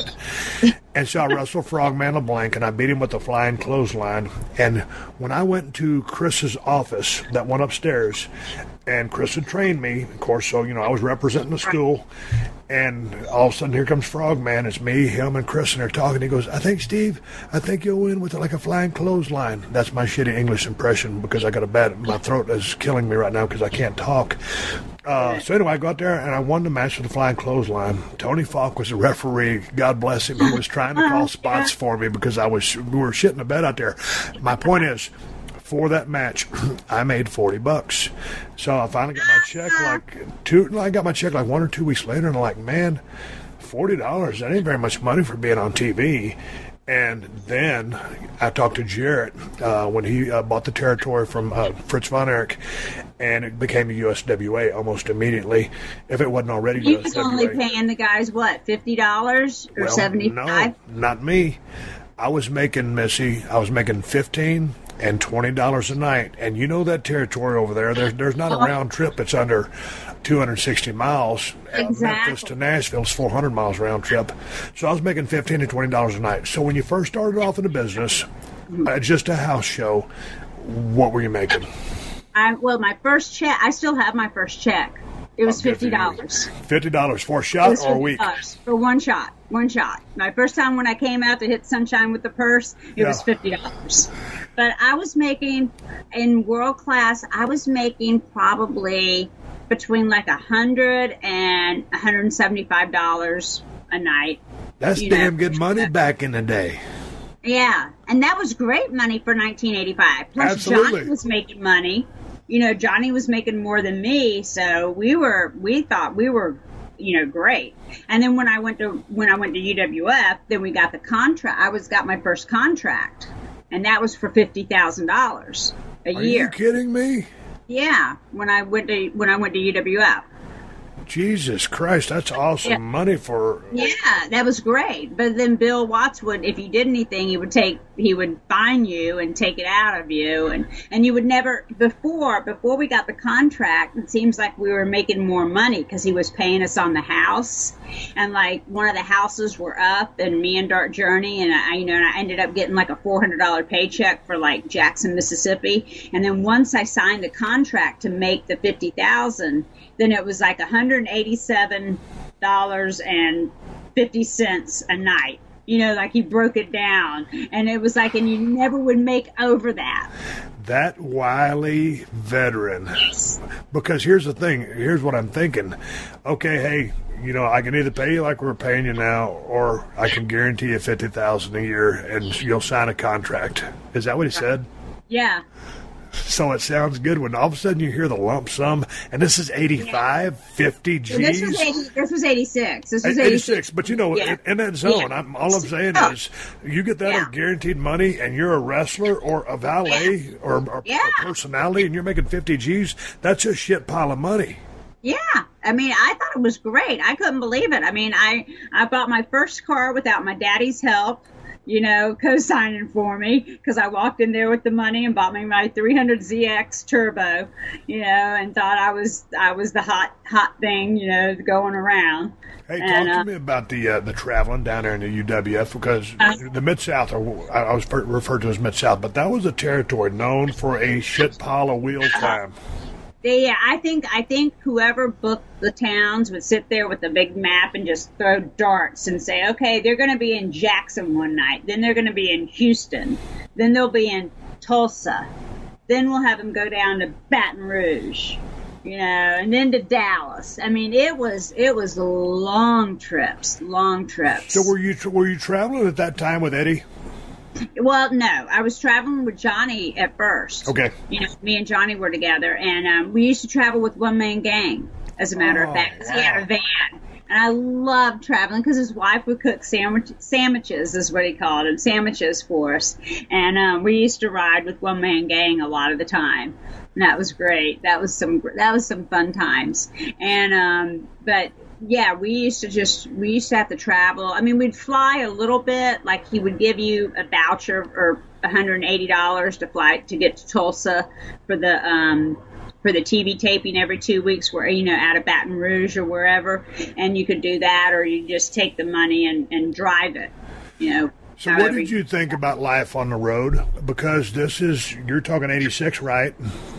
F: And so I wrestled Frogman LeBlanc, and I beat him with the flying clothesline. And when I went to Chris's office, that one upstairs, and Chris had trained me, of course, so, you know, I was representing the school. And all of a sudden, here comes Frogman. It's me, him, and Chris, and they're talking. He goes, I think, Steve, I think you'll win with like a flying clothesline. That's my shitty English impression because I got a bad, my throat is killing me right now because I can't talk. Uh, so anyway, I go out there, and I won the match with the flying clothesline. Tony Falk was the referee. God bless him. He was trying to call spots for me because I was we were shitting the bed out there. My point is, for that match, I made forty bucks. So I finally got my check like two. I got my check like one or two weeks later, and I'm like, man, forty dollars. That ain't very much money for being on T V. And then I talked to Jarrett uh, when he uh, bought the territory from uh, Fritz von Erich, and it became a U S W A almost immediately, if it wasn't already
G: he
F: U S W A.
G: He was only paying the guys, what, fifty dollars or
F: well,
G: seventy-five dollars?
F: No, not me. I was making, Missy, I was making fifteen dollars and twenty dollars a night. And you know that territory over there, there's, there's not a round trip that's under two hundred sixty miles.
G: Exactly.
F: Uh, Memphis to Nashville is four hundred miles round trip. So I was making fifteen to twenty dollars a night. So when you first started off in the business, uh, just a house show, what were you making?
G: I, well, my first check, I still have my first check. It was fifty dollars.
F: fifty dollars for a shot or a week?
G: For one shot. One shot. My first time when I came out to hit Sunshine with the purse, it
F: Yeah.
G: was fifty dollars. But I was making, in world class, I was making probably between like one hundred dollars and one hundred seventy-five dollars a night.
F: That's
G: you
F: damn
G: know.
F: good money back in the day.
G: Yeah, and that was great money for nineteen eighty-five. Plus,
F: Absolutely.
G: Johnny was making money. You know, Johnny was making more than me, so we were we thought we were, you know, great. And then when I went to when I went to U W F, then we got the contract. I was got my first contract, and that was for fifty thousand dollars a
F: Are
G: year.
F: you kidding me?
G: Yeah, when I went to when I went to U W F.
F: Jesus Christ, that's awesome
G: Yeah.
F: money for...
G: Yeah, that was great. But then Bill Watts would, if you did anything, he would take, he would fine you and take it out of you, and and you would never before before we got the contract. It seems like we were making more money because he was paying us on the house, and like one of the houses were up, and me and Dark Journey, and I, you know, and I ended up getting like a four hundred dollar paycheck for like Jackson, Mississippi, and then once I signed the contract to make the fifty thousand, then it was like one hundred eighty-seven dollars and fifty cents a night. You know, like he broke it down. And it was like, and you never would make over that.
F: That wily veteran. Because here's the thing. Here's what I'm thinking. Okay, hey, you know, I can either pay you like we're paying you now, or I can guarantee you fifty thousand dollars a year and you'll sign a contract. Is that what he said?
G: Yeah.
F: So it sounds good when all of a sudden you hear the lump sum, and this is eighty-five, fifty G's.
G: So this was eighty, this was eighty-six. This was
F: eighty-six,
G: eighty-six.
F: but you know,
G: Yeah.
F: in, in that zone,
G: Yeah.
F: I'm, all I'm saying
G: Oh.
F: is, you get that
G: Yeah.
F: guaranteed money, and you're a wrestler or a valet or, or
G: Yeah.
F: a personality, and you're making fifty G's. That's a shit pile of money.
G: Yeah, I mean, I thought it was great. I couldn't believe it. I mean, I, I bought my first car without my daddy's help, you know, co-signing for me, because I walked in there with the money and bought me my three hundred Z X Turbo, you know, and thought I was I was the hot hot thing, you know, going around.
F: Hey,
G: And,
F: talk
G: uh,
F: to me about the uh, the traveling down there in the U W F, because
G: Uh,
F: the Mid South, or I I was per- referred to as Mid South, but that was a territory known for a shit pile of wheel time.
G: Yeah, I think I think whoever booked the towns would sit there with a big map and just throw darts and say, okay, they're going to be in Jackson one night, then they're going to be in Houston, then they'll be in Tulsa, then we'll have them go down to Baton Rouge, you know, and then to Dallas. I mean, it was it was long trips, long trips.
F: So were you were you traveling at that time with Eddie?
G: Well, no, I was traveling with Johnny at first.
F: Okay.
G: You know, me and Johnny were together, and um, we used to travel with One Man Gang, as a matter
F: Oh,
G: of fact, 'cause he
F: wow.
G: had a van. And I loved traveling because his wife would cook sandwich, sandwiches, is what he called them, sandwiches for us. And um, we used to ride with One Man Gang a lot of the time. And that was great. That was some that was some fun times. And um, but yeah, we used to just we used to have to travel. I mean, we'd fly a little bit. Like he would give you a voucher or one hundred eighty dollars to fly to get to Tulsa for the um, for the T V taping every two weeks, where you know out of Baton Rouge or wherever, and you could do that, or you just take the money and, and drive it. You know.
F: So what
G: however
F: did you think about life on the road? Because this is, you're talking eighty-six, right?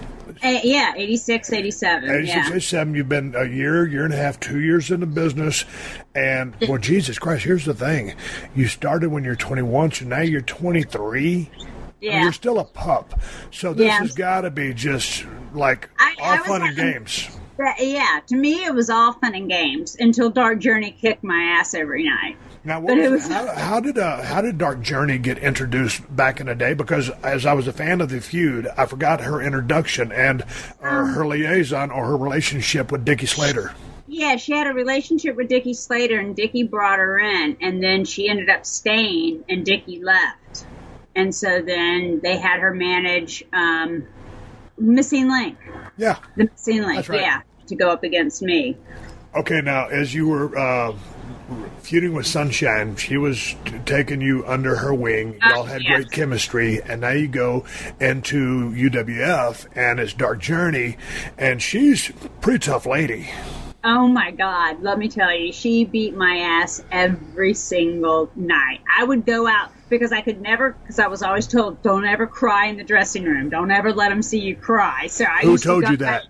G: Uh, yeah, eighty-six, eighty-seven.
F: eighty-six,
G: Yeah.
F: eighty-seven, you've been a year, year and a half, two years in the business. And, well, Jesus Christ, here's the thing. You started when you're twenty-one, so now you're twenty-three.
G: Yeah.
F: You're still a pup. So this
G: Yeah.
F: has got to be just like
G: I-
F: all
G: I was
F: fun and
G: having-
F: games.
G: That- yeah, to me it was all fun and games until Dark Journey kicked my ass every night.
F: Now, what
G: But it
F: was,
G: was-
F: how, how did uh, how did Dark Journey get introduced back in the day? Because as I was a fan of the feud, I forgot her introduction and uh, her liaison or her relationship with Dickie Slater.
G: yeah, she had a relationship with Dickie Slater, and Dickie brought her in, and then she ended up staying, and Dickie left. And so then they had her manage um, Missing Link.
F: Yeah.
G: The Missing Link,
F: That's right.
G: yeah, to go up against me.
F: Okay, now, as you were uh, feuding with Sunshine, she was t- taking you under her wing. Y'all had
G: yes.
F: great chemistry, and now you go into U W F, and it's Dark Journey, and she's a pretty tough lady.
G: Oh, my God. Let me tell you, she beat my ass every single night. I would go out because I could never, because I was always told, don't ever cry in the dressing room. Don't ever let them see you cry. So I
F: Who
G: used
F: told
G: to go
F: you that?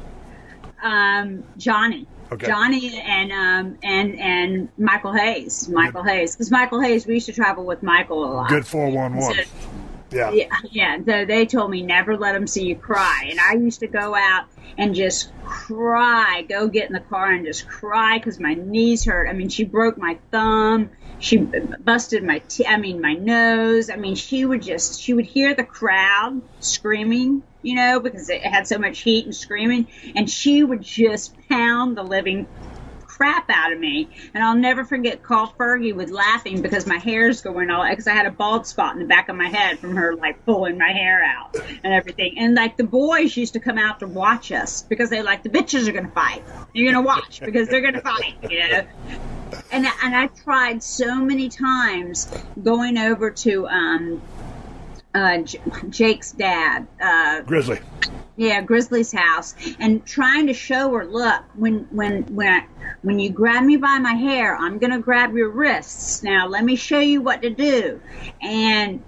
G: Out, um, Johnny.
F: Okay.
G: Johnny and um and and Michael Hayes. Michael Good. Hayes. Because Michael Hayes, we used to travel with Michael a lot.
F: Good four one one. Yeah.
G: Yeah, yeah. So they told me never let them see you cry, and I used to go out and just cry, go get in the car and just cry because my knees hurt. I mean, she broke my thumb, she busted my, t- I mean, my nose. I mean, she would just, she would hear the crowd screaming, you know, because it had so much heat and screaming, and she would just pound the living crap out of me. And I'll never forget Carl Fergie was laughing because my hair's going all, because I had a bald spot in the back of my head from her like pulling my hair out and everything. And like the boys used to come out to watch us because they like, the bitches are going to fight. You're going to watch because they're going to fight, you know. And, and I tried so many times going over to um, uh, J- Jake's dad. Uh,
F: Grizzly.
G: Yeah, Grizzly's house, and trying to show her, look, when when when I, when you grab me by my hair, I'm gonna grab your wrists. Now let me show you what to do. And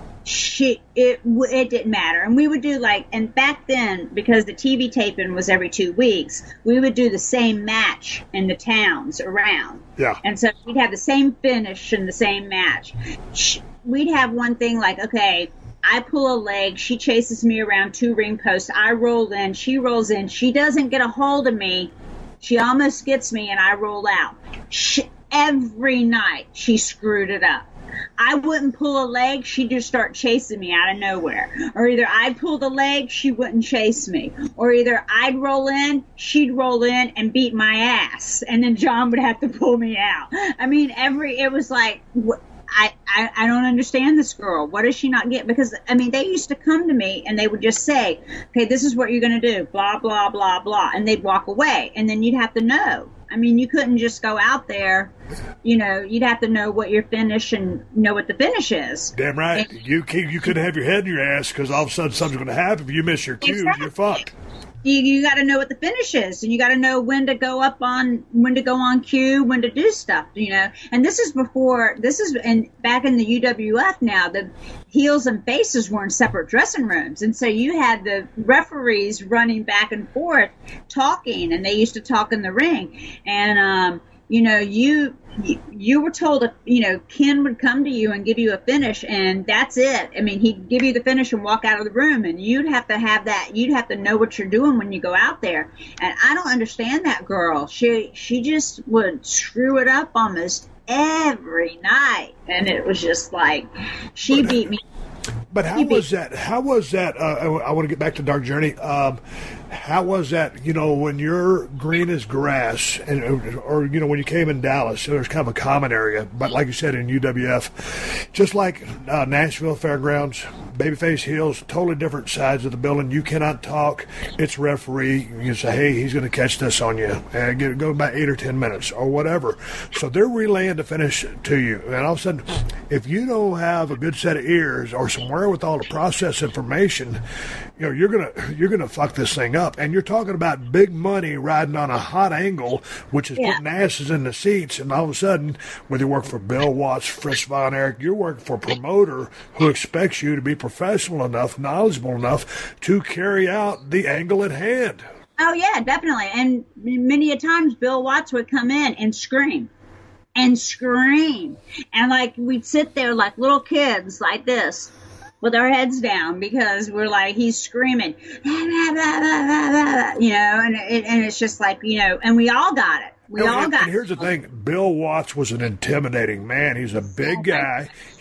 G: she, it it didn't matter. And we would do like, and back then, because the T V taping was every two weeks, we would do the same match in the towns around.
F: Yeah.
G: And so we'd have the same finish and the same match. We'd have one thing like, okay, I pull a leg, she chases me around two ring posts, I roll in, she rolls in, she doesn't get a hold of me, she almost gets me, and I roll out. She, every night she screwed it up. I wouldn't pull a leg, she'd just start chasing me out of nowhere. Or either I'd pull the leg, she wouldn't chase me. Or either I'd roll in, she'd roll in and beat my ass, and then John would have to pull me out. I mean, every, it was like, wh- I, I, I don't understand this girl. What does she not get? Because, I mean, they used to come to me and they would just say, okay, this is what you're going to do, blah, blah, blah, blah. And they'd walk away. And then you'd have to know. I mean, you couldn't just go out there, you know, you'd have to know what your finish and know what the finish is.
F: Damn right. And you keep, you couldn't have your head in your ass because all of a sudden something's going to happen. If you miss your cue, exactly. You're fucked.
G: You, you got to know what the finish is, and you got to know when to go up on, when to go on cue, when to do stuff, you know. And this is before, this is in, back in the U W F now, the heels and faces were in separate dressing rooms. And so you had the referees running back and forth talking, and they used to talk in the ring. And, um, you know, you, you were told, you know, Ken would come to you and give you a finish, and that's it. I mean, he'd give you the finish and walk out of the room, and you'd have to have that. You'd have to know what you're doing when you go out there. And I don't understand that girl. She she just would screw it up almost every night, and it was just like she beat me.
F: But how was that? How was that? Uh, I, I want to get back to Dark Journey. Um, how was that? You know, when you're green as grass, and or you know, when you came in Dallas, so there's kind of a common area. But like you said, in U W F, just like uh, Nashville Fairgrounds, Babyface Hills, totally different sides of the building. You cannot talk. It's referee. You say, hey, he's going to catch this on you, and get, go about eight or ten minutes or whatever. So they're relaying the finish to you, and all of a sudden, if you don't have a good set of ears or some wherewithal to process information, you know, you're gonna you're gonna fuck this thing up. And you're talking about big money riding on a hot angle, which is yeah. putting asses in the seats. And all of a sudden, whether you work for Bill Watts, Fritz Von Erich, you're working for a promoter who expects you to be professional enough, knowledgeable enough to carry out the angle at hand.
G: Oh yeah, definitely. And many a times Bill Watts would come in and scream. And scream. And like we'd sit there like little kids like this with our heads down because we're like, he's screaming, blah, blah, blah, blah, blah, you know, and it, and it's just like, you know, and we all got it. We
F: and,
G: all
F: and,
G: got
F: and here's
G: it.
F: the thing. Bill Watts was an intimidating man. He's a big guy.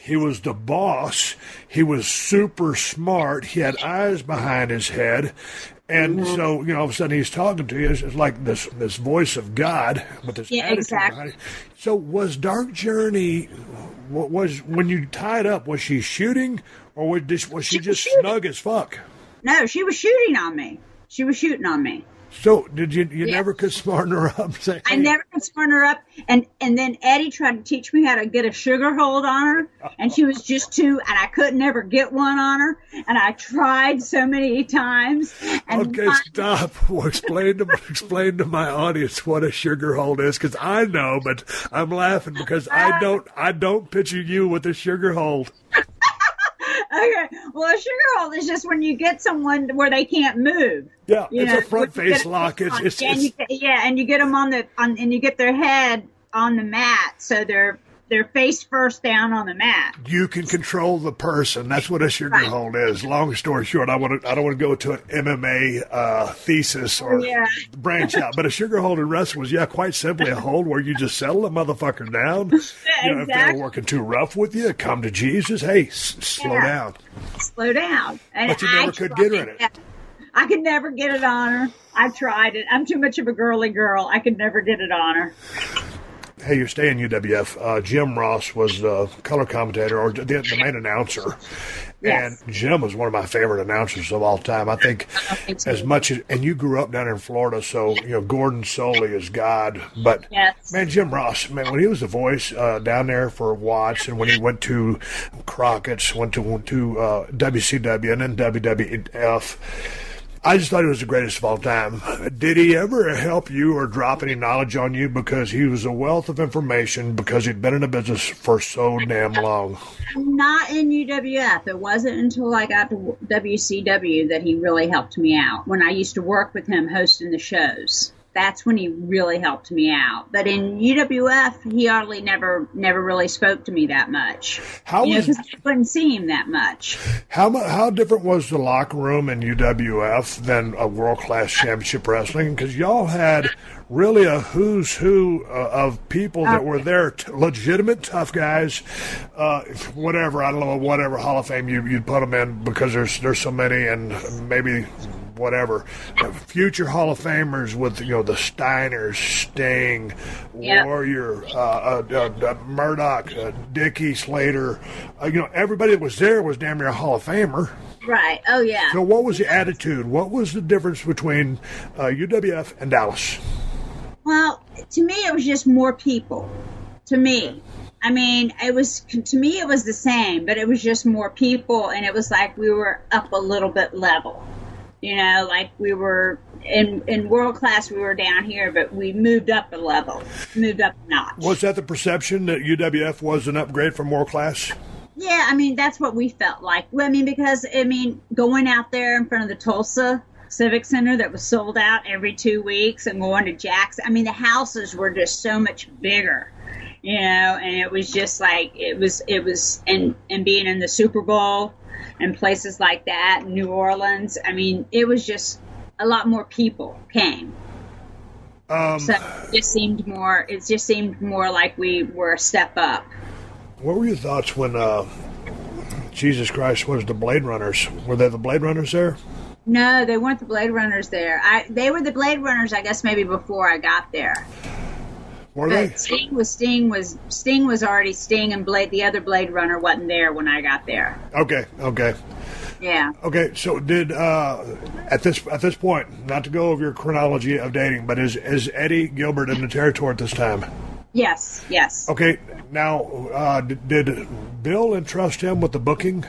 F: He was the boss. He was super smart. He had eyes behind his head. And mm-hmm. so, you know, all of a sudden he's talking to you. It's, it's like this this voice of God with this
G: yeah,
F: attitude
G: exactly.
F: behind it. So was Dark Journey, what was, when you tied up, was she shooting or was, this, was she, she just was snug as fuck?
G: No, she was shooting on me. She was shooting on me.
F: So did you, you
G: yeah.
F: never could smarten her up? Say, hey.
G: I never could smarten her up. And, and then Eddie tried to teach me how to get a sugar hold on her. And she was just too, and I could never get one on her. And I tried so many times. And
F: okay,
G: my-
F: stop. Well, explain to explain to my audience what a sugar hold is, because I know, but I'm laughing because I don't I don't picture you with a sugar hold.
G: Okay, well, a sugar hold is just when you get someone where they can't move.
F: Yeah,
G: you
F: it's
G: know,
F: a front face lock. It's, it's,
G: and
F: it's,
G: you, yeah, and you get them on the on, and you get their head on the mat, so they're they're face first down on the mat.
F: You can control the person. That's what a sugar
G: right.
F: hold is. Long story short, I want to I don't want to go to an M M A uh, thesis or
G: yeah.
F: branch out, but a sugar hold in wrestling was yeah, quite simply a hold where you just settle a motherfucker down.
G: Yeah,
F: you know,
G: exactly.
F: if they're working too rough with you, come to Jesus. Hey, s- slow
G: yeah.
F: down.
G: Slow down. And
F: but you never
G: I
F: could
G: tried,
F: get her in it.
G: I could never get it on her. I tried it. I'm too much of a girly girl. I could never get it on her.
F: Hey, you're staying U W F. Uh, Jim Ross was the color commentator or the, the main announcer.
G: Yes.
F: And Jim was one of my favorite announcers of all time. I think as much as, and you grew up down in Florida, so, you know, Gordon Soley is God. But,
G: yes.
F: man, Jim Ross, man, when he was the voice uh, down there for Watts and when he went to Crockett's, went to, went to uh, W C W and then W W F, I just thought he was the greatest of all time. Did he ever help you or drop any knowledge on you because he was a wealth of information because he'd been in the business for so damn long?
G: Not in U W F. It wasn't until I got to W C W that he really helped me out. When I used to work with him hosting the shows, that's when he really helped me out. But in U W F, he hardly never never really spoke to me that much.
F: How
G: you
F: was,
G: know, 'cause I couldn't see him that much.
F: How how different was the locker room in U W F than a World Class Championship Wrestling? Because y'all had really a who's who uh, of people that were there, t- legitimate tough guys, uh, whatever, I don't know, whatever Hall of Fame you, you'd put them in because there's there's so many and maybe whatever. Future Hall of Famers with, you know, the Steiners, Sting,
G: yep.
F: Warrior, uh, uh, uh, uh, Murdoch, uh, Dickie, Slater, uh, you know, everybody that was there was damn near a Hall of Famer.
G: Right. Oh, yeah.
F: So what was the attitude? What was the difference between uh, U W F and Dallas?
G: Well, to me, it was just more people. To me. I mean, it was, to me, it was the same, but it was just more people, and it was like we were up a little bit level. You know, like we were in in world class, we were down here, but we moved up a level, moved up a notch.
F: Was that the perception that U W F was an upgrade from world class?
G: Yeah, I mean, that's what we felt like. I mean, because, I mean, going out there in front of the Tulsa Civic Center that was sold out every two weeks and going to Jackson, I mean, the houses were just so much bigger, you know, and it was just like, it was, it was, and, and being in the Super Bowl and places like that, New Orleans. I mean, it was just a lot more people came.
F: Um,
G: so it just seemed more, it just seemed more like we were a step up.
F: What were your thoughts when, uh, Jesus Christ, was the Blade Runners? Were they the Blade Runners there?
G: No, they weren't the Blade Runners there. I, they were the Blade Runners, I guess, maybe before I got there.
F: Were
G: but
F: they?
G: Sting was Sting was Sting was already Sting, and Blade, the other Blade Runner, wasn't there when I got there.
F: Okay, okay,
G: yeah.
F: Okay, so did uh, at this at this point, not to go over your chronology of dating, but is is Eddie Gilbert in the territory at this time?
G: Yes, yes.
F: Okay, now uh, did, did Bill entrust him with the booking?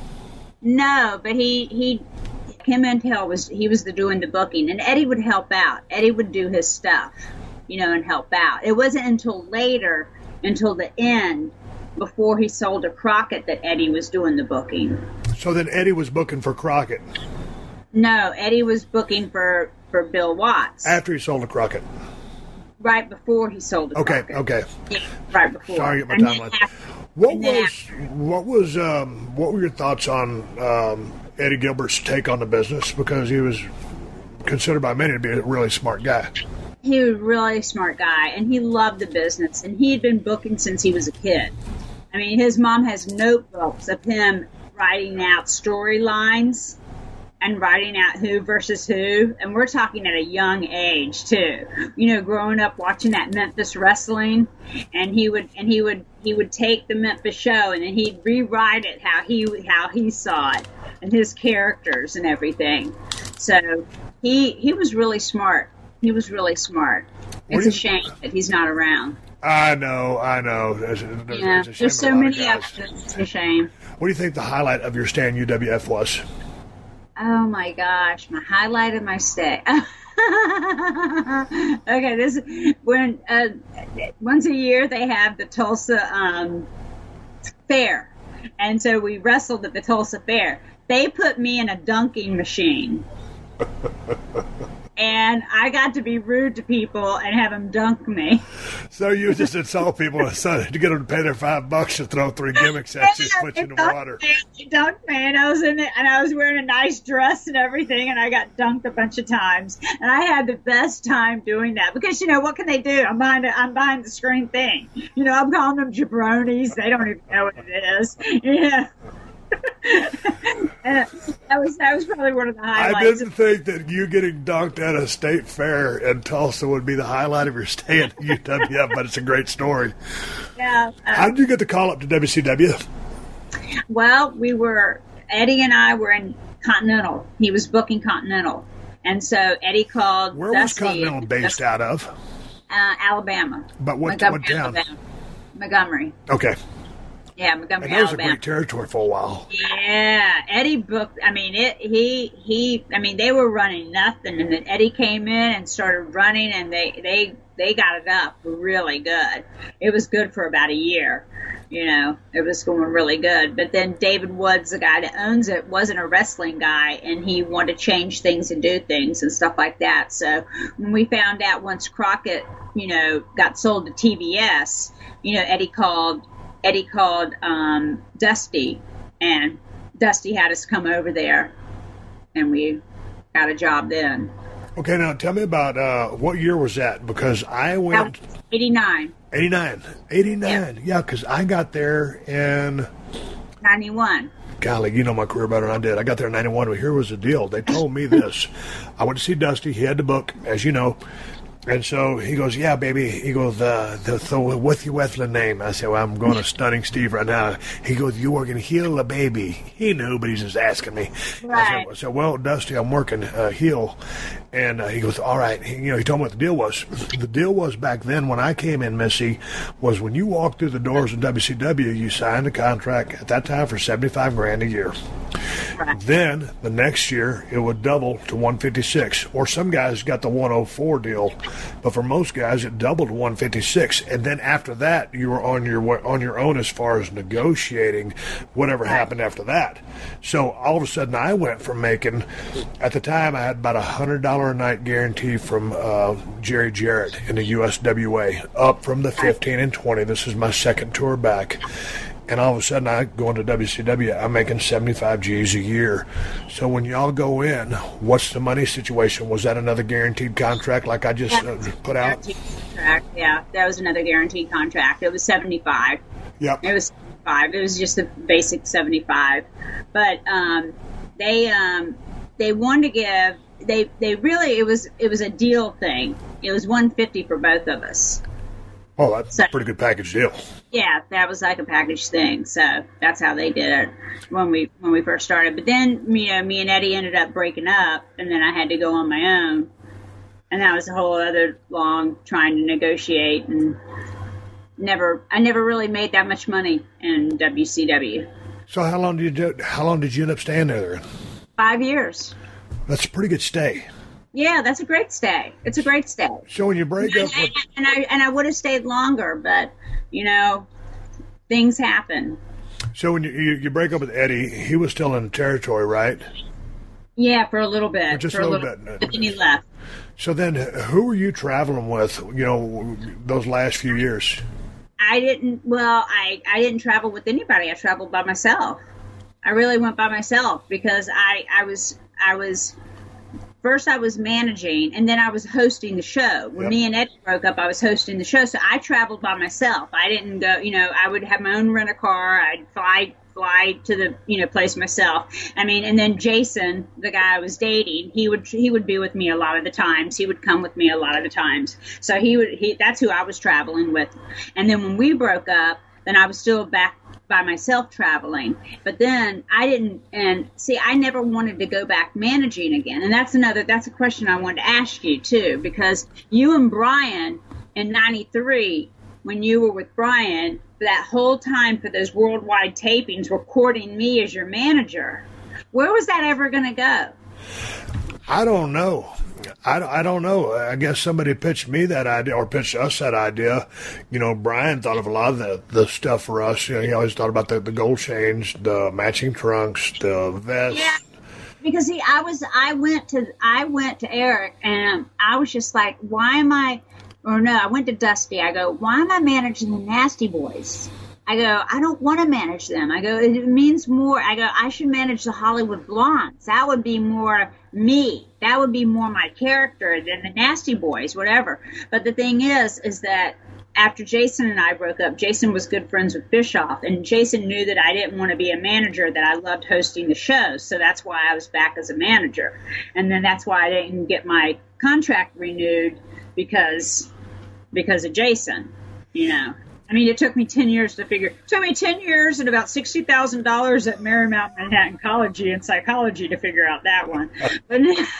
G: No, but he he Kim Mantell was he was the doing the booking, and Eddie would help out. Eddie would do his stuff, you know, and help out. It wasn't until later, until the end, before he sold to Crockett, that Eddie was doing the booking.
F: So then Eddie was booking for Crockett?
G: No, Eddie was booking for, for Bill Watts.
F: After he sold to Crockett?
G: Right before he sold to
F: okay,
G: Crockett.
F: Okay,
G: yeah, right before.
F: Sorry to get my timeline. What was,
G: after.
F: what was, um, what were your thoughts on um, Eddie Gilbert's take on the business? Because he was considered by many to be a really smart guy.
G: He was a really smart guy, and he loved the business, and he had been booking since he was a kid. I mean, his mom has notebooks of him writing out storylines and writing out who versus who, and we're talking at a young age too. You know, growing up watching that Memphis wrestling, and he would and he would he would take the Memphis show and then he'd rewrite it how he how he saw it and his characters and everything. So he he was really smart. He was really smart. It's a shame that he's not around.
F: I know, I know. There's, there's,
G: yeah,
F: there's,
G: there's so many of us. It's a shame.
F: What do you think the highlight of your stay in U W F was?
G: Oh my gosh, my highlight of my stay. Okay, this when uh, once a year they have the Tulsa um, Fair, and so we wrestled at the Tulsa Fair. They put me in a dunking machine. And I got to be rude to people and have them dunk me.
F: So you just insult people so to get them to pay their five bucks to throw three gimmicks at you, put you in the water.
G: They dunked me, and I was in it, and I was wearing a nice dress and everything, and I got dunked a bunch of times, and I had the best time doing that because you know what can they do? I'm behind a, I'm behind the screen thing. You know, I'm calling them jabronis. They don't even know what it is. Yeah. And that was that was probably one of the highlights.
F: I didn't think that you getting dunked at a state fair in Tulsa would be the highlight of your stay at U W F, but it's a great story.
G: Yeah. Uh,
F: How did you get the call up to W C W?
G: Well, we were Eddie and I were in Continental. He was booking Continental, and so Eddie called.
F: Where
G: Dusty,
F: was Continental based out of?
G: Uh, Alabama.
F: But what,
G: Montgomery,
F: what town?
G: Alabama. Montgomery.
F: Okay.
G: Yeah, Montgomery,
F: and that was
G: Alabama.
F: a great territory for a while.
G: Yeah, Eddie booked. I mean, it. He he. I mean, they were running nothing, and then Eddie came in and started running, and they they they got it up really good. It was good for about a year. You know, it was going really good. But then David Woods, the guy that owns it, wasn't a wrestling guy, and he wanted to change things and do things and stuff like that. So when we found out once Crockett, you know, got sold to T B S, you know, Eddie called. Eddie called um, Dusty, and Dusty had us come over there, and we got a job then.
F: Okay, now tell me about uh, what year was that? Because I went...
G: eighty-nine.
F: eighty-nine. eighty-nine. Yeah, because yeah, I got there in...
G: ninety-one.
F: Golly, you know my career better than I did. I got there in ninety-one, but here was the deal. They told me this. I went to see Dusty. He had the book, as you know. And so he goes, yeah, baby. He goes, uh, the, the, what's your wrestling name? I said, well, I'm going to Stunning Steve right now. He goes, you working heel or baby? He knew, but he's just asking me.
G: Right.
F: I said, well, Dusty, I'm working uh, heel. And uh, he goes, all right. He, you know, he told me what the deal was. The deal was back then when I came in, Missy, was when you walked through the doors of W C W, you signed a contract at that time for seventy-five grand a year. Right. Then the next year it would double to one fifty-six, or some guys got the one oh four deal, but for most guys it doubled to one fifty-six. And then after that, you were on your on your own as far as negotiating whatever happened after that. So all of a sudden, I went from making, at the time I had about a hundred dollar a night guarantee from uh, Jerry Jarrett in the U S W A, up from the fifteen and twenty. This is my second tour back. And all of a sudden, I go into W C W, I'm making seventy-five G's a year. So when y'all go in, what's the money situation? Was that another guaranteed contract like I just uh, put out?
G: Contract, yeah, that was another guaranteed contract. It was seventy-five.
F: Yep.
G: It was seventy-five. It was just the basic seventy-five. But um, they um, they wanted to give, they, they really, it was it was a deal thing. It was one fifty for both of us.
F: Oh, that's so, a pretty good package deal.
G: Yeah, that was like a package thing. So that's how they did it when we when we first started. But then, you know, me and Eddie ended up breaking up, and then I had to go on my own. And that was a whole other long trying to negotiate, and never I never really made that much money in W C W.
F: So how long did you how long did you end up staying there?
G: Five years.
F: That's a pretty good stay.
G: Yeah, that's a great stay. It's a great stay.
F: So when you break
G: and
F: up,
G: I,
F: with...
G: and I and I would have stayed longer, but you know, things happen.
F: So when you, you you break up with Eddie, he was still in the territory, right?
G: Yeah, for a little bit.
F: For just
G: for
F: a little,
G: little
F: bit.
G: But then he left.
F: So then, who were you traveling with? You know, those last few years.
G: I didn't. Well, I I didn't travel with anybody. I traveled by myself. I really went by myself because I I was I was. first I was managing, and then I was hosting the show. When
F: Yep.
G: me and Eddie broke up, I was hosting the show, so I traveled by myself. I didn't go, you know, I would have my own rent-a-car. I'd fly fly to the, you know, place myself. I mean, and then Jason, the guy I was dating, he would he would be with me a lot of the times. He would come with me a lot of the times. So he would he that's who I was traveling with. And then when we broke up, then I was still back by myself traveling. But then I didn't, and see, I never wanted to go back managing again. And that's another, that's a question I wanted to ask you too, because you and Brian in ninety-three, when you were with Brian, that whole time for those worldwide tapings, were courting me as your manager. Where was that ever going to go?
F: I don't know. I, I don't know. I guess somebody pitched me that idea, or pitched us that idea. You know, Brian thought of a lot of the, the stuff for us. You know, he always thought about the, the gold chains, the matching trunks, the vest.
G: Yeah, because see, I was, I went to, I went to Eric, and I was just like, why am I, or no, I went to Dusty. I go, why am I managing the Nasty Boys? I go, I don't want to manage them. I go, it means more. I go, I should manage the Hollywood Blondes. That would be more me. That would be more my character than the Nasty Boys, whatever. But the thing is, is that after Jason and I broke up, Jason was good friends with Bischoff, and Jason knew that I didn't want to be a manager, that I loved hosting the shows. So that's why I was back as a manager. And then that's why I didn't get my contract renewed because, because of Jason, you know. I mean, it took me ten years to figure. It took me ten years and about sixty thousand dollars at Marymount Manhattan College in psychology to figure out that one. But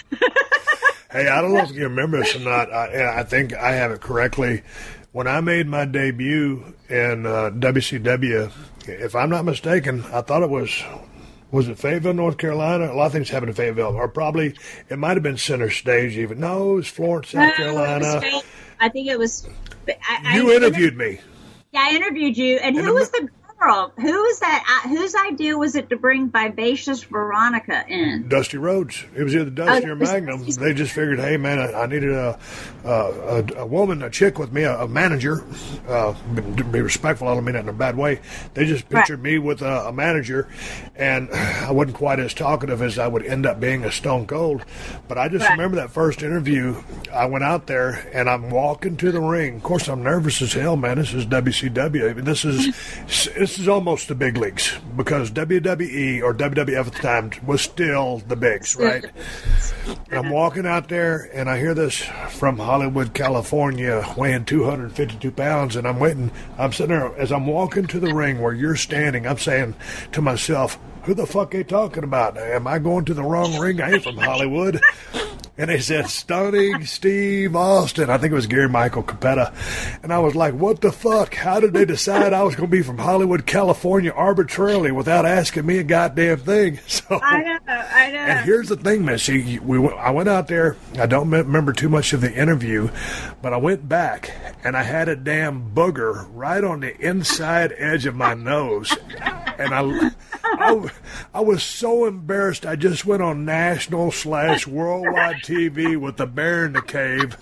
F: hey, I don't know if you remember this or not. I, I think I have it correctly. When I made my debut in uh, W C W, if I'm not mistaken, I thought it was, was it Fayetteville, North Carolina? A lot of things happened in Fayetteville. Or probably, it might have been Center Stage even. No, it was Florence, South
G: no,
F: Carolina.
G: It was, I think it was. I,
F: you
G: I,
F: interviewed me.
G: Yeah, I interviewed you. And who was the girl? Who was that? Uh, whose idea was it to bring Vivacious Veronica in?
F: Dusty Rhodes. It was either Dusty
G: oh,
F: or Magnum. They just figured, hey, man, I, I needed a, a, a woman, a chick with me, a, a manager. Uh, be, be respectful, I don't mean that in a bad way. They just pictured right. me with a, a manager, and I wasn't quite as talkative as I would end up being a Stone Cold. But I just right. remember that first interview. I went out there, and I'm walking to the ring. Of course, I'm nervous as hell, man. This is W C W. I mean, this is this is almost the big leagues, because W W E or W W F at the time was still the bigs, right? And I'm walking out there, and I hear this from Hollywood, California, weighing two hundred fifty-two pounds, and I'm waiting. I'm sitting there as I'm walking to the ring where you're standing. I'm saying to myself, who the fuck are you talking about? Am I going to the wrong ring? I ain't from Hollywood. And they said, Stunning Steve Austin. I think it was Gary Michael Capetta. And I was like, what the fuck? How did they decide I was going to be from Hollywood, California arbitrarily without asking me a goddamn thing? So,
G: I know, I know.
F: And here's the thing, Missy. We went, I went out there. I don't remember too much of the interview, but I went back, and I had a damn booger right on the inside edge of my nose. And I, I, I was so embarrassed. I just went on national slash worldwide T V with the bear in the cave.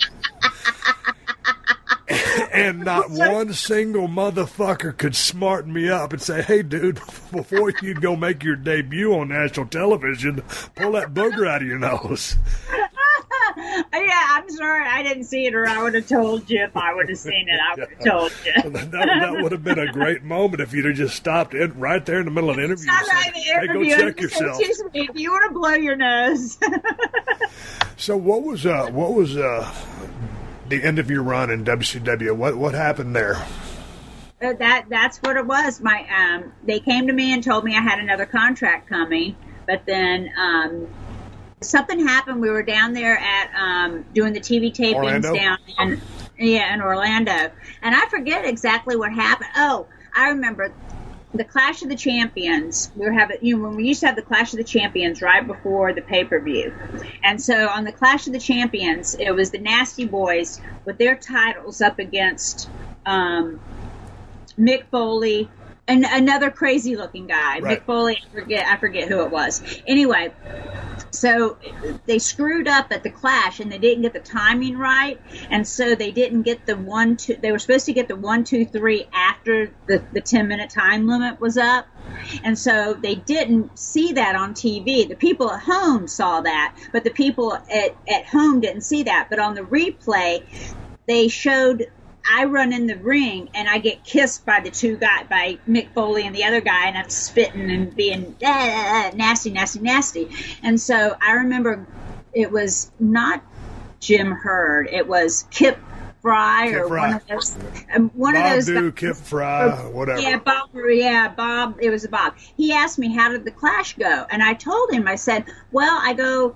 F: And not one single motherfucker could smarten me up and say, hey, dude, before you go make your debut on national television, pull that booger out of your nose.
G: Yeah, I'm sorry I didn't see it, or I would have told you. If I would have seen it, I would have told you.
F: that, that would have been a great moment if you'd have just stopped it right there in the middle of the interview.
G: Stop
F: and said,
G: the
F: hey,
G: interview.
F: go check yourself.
G: Excuse me, if you want to blow your nose.
F: So what was uh, what was uh, the end of your run in W C W? What what happened there?
G: Uh, that that's what it was. My um, they came to me and told me I had another contract coming, but then um, something happened. We were down there at um, doing the T V tapings
F: Orlando?
G: down in yeah in Orlando, and I forget exactly what happened. Oh, I remember the Clash of the Champions. We were having, you know, when we used to have the Clash of the Champions right before the pay-per-view. And so on the Clash of the Champions, it was the Nasty Boys with their titles up against um, Mick Foley and another crazy-looking guy.
F: Right.
G: Mick Foley, I forget, I forget who it was. Anyway, So they screwed up at the Clash, and they didn't get the timing right, and so they didn't get the one, two. They were supposed to get the one, two, three after the the ten minute time limit was up, and so they didn't see that on T V. The people at home saw that, but the people at at home didn't see that. But on the replay, they showed. I run in the ring and I get kissed by the two guys, by Mick Foley and the other guy, and I'm spitting and being ah, nasty, nasty, nasty. And so I remember it was not Jim Hurd, it was Kip Fry
F: Kip
G: or
F: Fry.
G: one of those. Um, one
F: Bob
G: of those
F: Do,
G: guys,
F: Kip Fry, whatever.
G: Yeah, Bob. Yeah, Bob. It was Bob. He asked me, "How did the Clash go?" And I told him, I said, "Well, I go,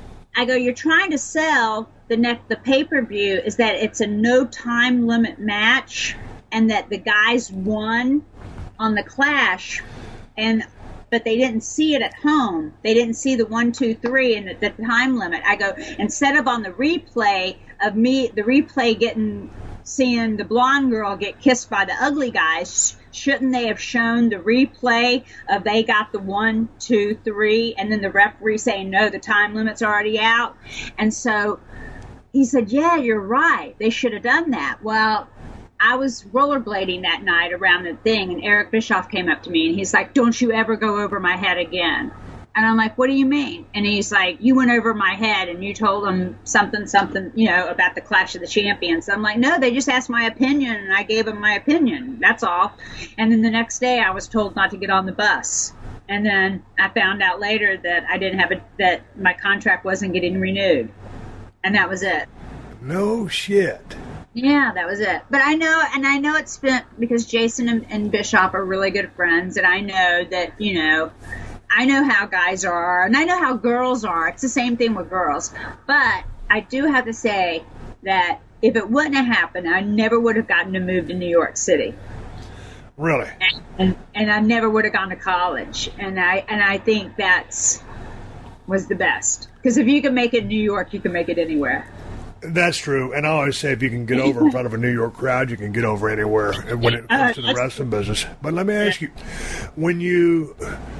G: I go. You're trying to sell." The next, the pay-per-view is that it's a no time limit match, and that the guys won on the Clash, and but they didn't see it at home. They didn't see the one, two, three, and the, the time limit. I go, instead of on the replay of me, the replay getting seeing the blonde girl get kissed by the ugly guys. Shouldn't they have shown the replay of they got the one, two, three, and then the referee saying no, the time limit's already out, and so. He said, yeah, you're right. They should have done that. Well, I was rollerblading that night around the thing, and Eric Bischoff came up to me, and he's like, don't you ever go over my head again. And I'm like, what do you mean? And he's like, you went over my head, and you told them something, something, you know, about the Clash of the Champions. I'm like, no, they just asked my opinion, and I gave them my opinion. That's all. And then the next day, I was told not to get on the bus. And then I found out later that I didn't have a, that my contract wasn't getting renewed. And that was it.
F: No shit.
G: Yeah, that was it. But I know, and I know it's been, because Jason and, and Bischoff are really good friends, and I know that, you know, I know how guys are, and I know how girls are. It's the same thing with girls. But I do have to say that if it wouldn't have happened, I never would have gotten to move to New York City.
F: Really?
G: And, and, and I never would have gone to college. And I and I think that's was the best. Because if you can make it in New York, you can make it anywhere.
F: That's true. And I always say if you can get over in front of a New York crowd, you can get over anywhere when it comes to the wrestling business. But let me ask you, when you,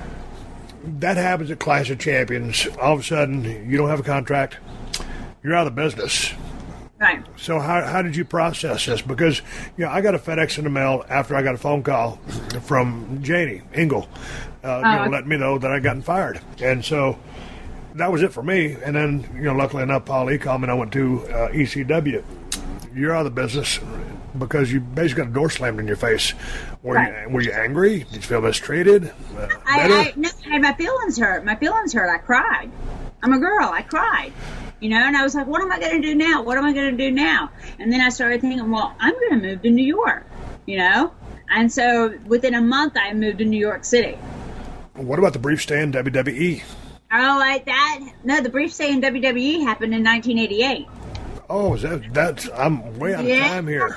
F: that happens at Clash of Champions, all of a sudden you don't have a contract, you're out of the business.
G: Right.
F: So how how did you process this? Because, you know, I got a FedEx in the mail after I got a phone call from Janie Engel, uh, you know,
G: uh,
F: letting me know that I would gotten fired. And so that was it for me. And then, you know, luckily enough, Paul E. called me and I went to uh, E C W. You're out of the business because you basically got a door slammed in your face. Were,
G: right.
F: you, were you angry? Did you feel mistreated? Uh,
G: I, I, no, I had my feelings hurt. My feelings hurt. I cried. I'm a girl. I cried. You know, and I was like, what am I going to do now? What am I going to do now? And then I started thinking, well, I'm going to move to New York, you know? And so within a month, I moved to New York City.
F: What about the brief stay in W W E?
G: Oh, like that? No, the brief stay in W W E happened in nineteen eighty-eight.
F: Oh, is that, that's, I'm way out
G: yeah.
F: of time here.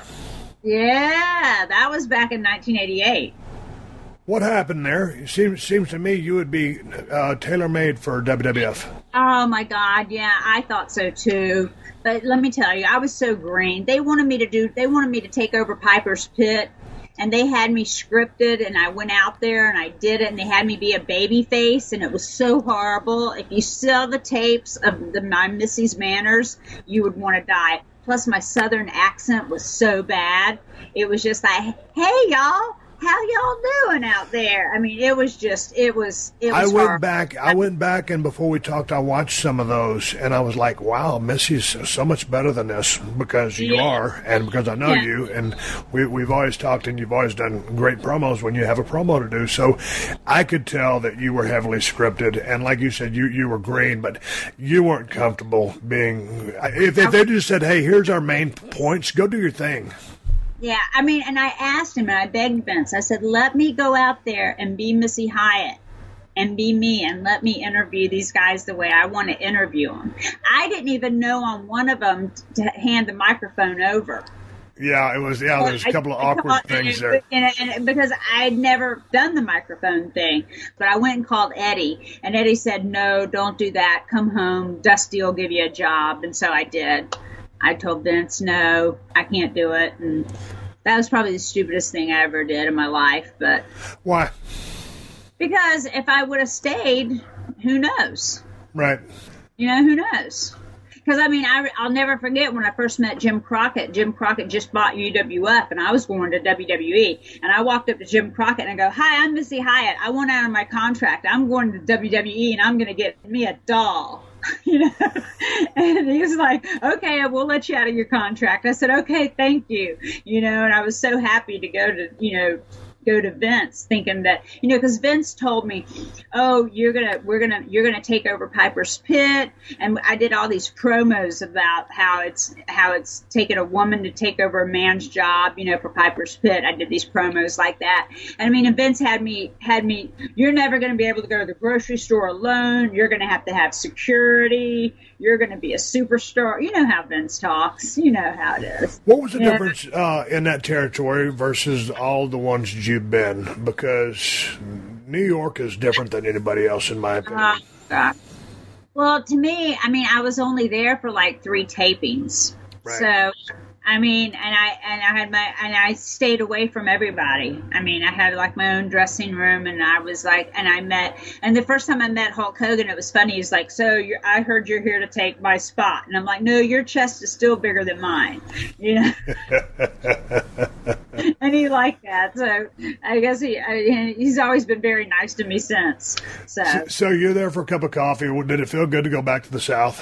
G: Yeah, that was back in nineteen eighty-eight.
F: What happened there? It seems, seems to me you would be uh, tailor-made for W W F.
G: Oh, my God, yeah, I thought so, too. But let me tell you, I was so green. They wanted me to do, they wanted me to take over Piper's Pit, and they had me scripted, and I went out there, and I did it, and they had me be a baby face, and it was so horrible. If you saw the tapes of the, my Missy's Manners, you would want to die. Plus, my southern accent was so bad. It was just like, hey, y'all. How y'all doing out there? I mean, it was just, it was, it was
F: I went
G: horrible.
F: back, I went back, and before we talked, I watched some of those, and I was like, wow, Missy's so much better than this, because you
G: yeah.
F: are, and because I know
G: yeah.
F: you, and we, we've always talked, and you've always done great promos when you have a promo to do, so I could tell that you were heavily scripted, and like you said, you, you were green, but you weren't comfortable being, if, if they just said, hey, here's our main points, go do your thing.
G: Yeah, I mean, and I asked him, and I begged Vince. I said, let me go out there and be Missy Hyatt and be me, and let me interview these guys the way I want to interview them. I didn't even know on one of them to hand the microphone over.
F: Yeah, it was, yeah, there's a couple of awkward
G: I,
F: things
G: and,
F: there.
G: And, and, because I had never done the microphone thing, but I went and called Eddie, and Eddie said, no, don't do that. Come home. Dusty will give you a job. And so I did. I told Vince, no, I can't do it. And that was probably the stupidest thing I ever did in my life. But
F: why?
G: Because if I would have stayed, who knows?
F: Right.
G: You know, who knows? Because, I mean, I, I'll never forget when I first met Jim Crockett. Jim Crockett just bought U W F, and I was going to W W E. And I walked up to Jim Crockett and I go, "Hi, I'm Missy Hyatt. I want out of my contract. I'm going to W W E, and I'm going to get me a doll." You know, and he was like, "Okay, we'll let you out of your contract." I said, "Okay, thank you." You know, and I was so happy to go to, you know, go to Vince, thinking that, you know, because Vince told me, "Oh, you're gonna, we're gonna, you're gonna take over Piper's Pit," and I did all these promos about how it's how it's taken a woman to take over a man's job, you know, for Piper's Pit. I did these promos like that, and I mean, and Vince had me had me. "You're never gonna be able to go to the grocery store alone. You're gonna have to have security. You're gonna be a superstar." You know how Vince talks. You know how it is.
F: What was the
G: Yeah.
F: difference uh, in that territory versus all the ones you've been? Because New York is different than anybody else, in my opinion.
G: Uh, God. Well, to me, I mean, I was only there for like three tapings.
F: Right.
G: So, I mean, and I and I had my and I stayed away from everybody. I mean, I had like my own dressing room, and I was like, and I met, and the first time I met Hulk Hogan, it was funny. He's like, "So you're, I heard you're here to take my spot," and I'm like, "No, your chest is still bigger than mine," you know. And he liked that, so I guess he I, he's always been very nice to me since. So.
F: so, so you're there for a cup of coffee. Did it feel good to go back to the South?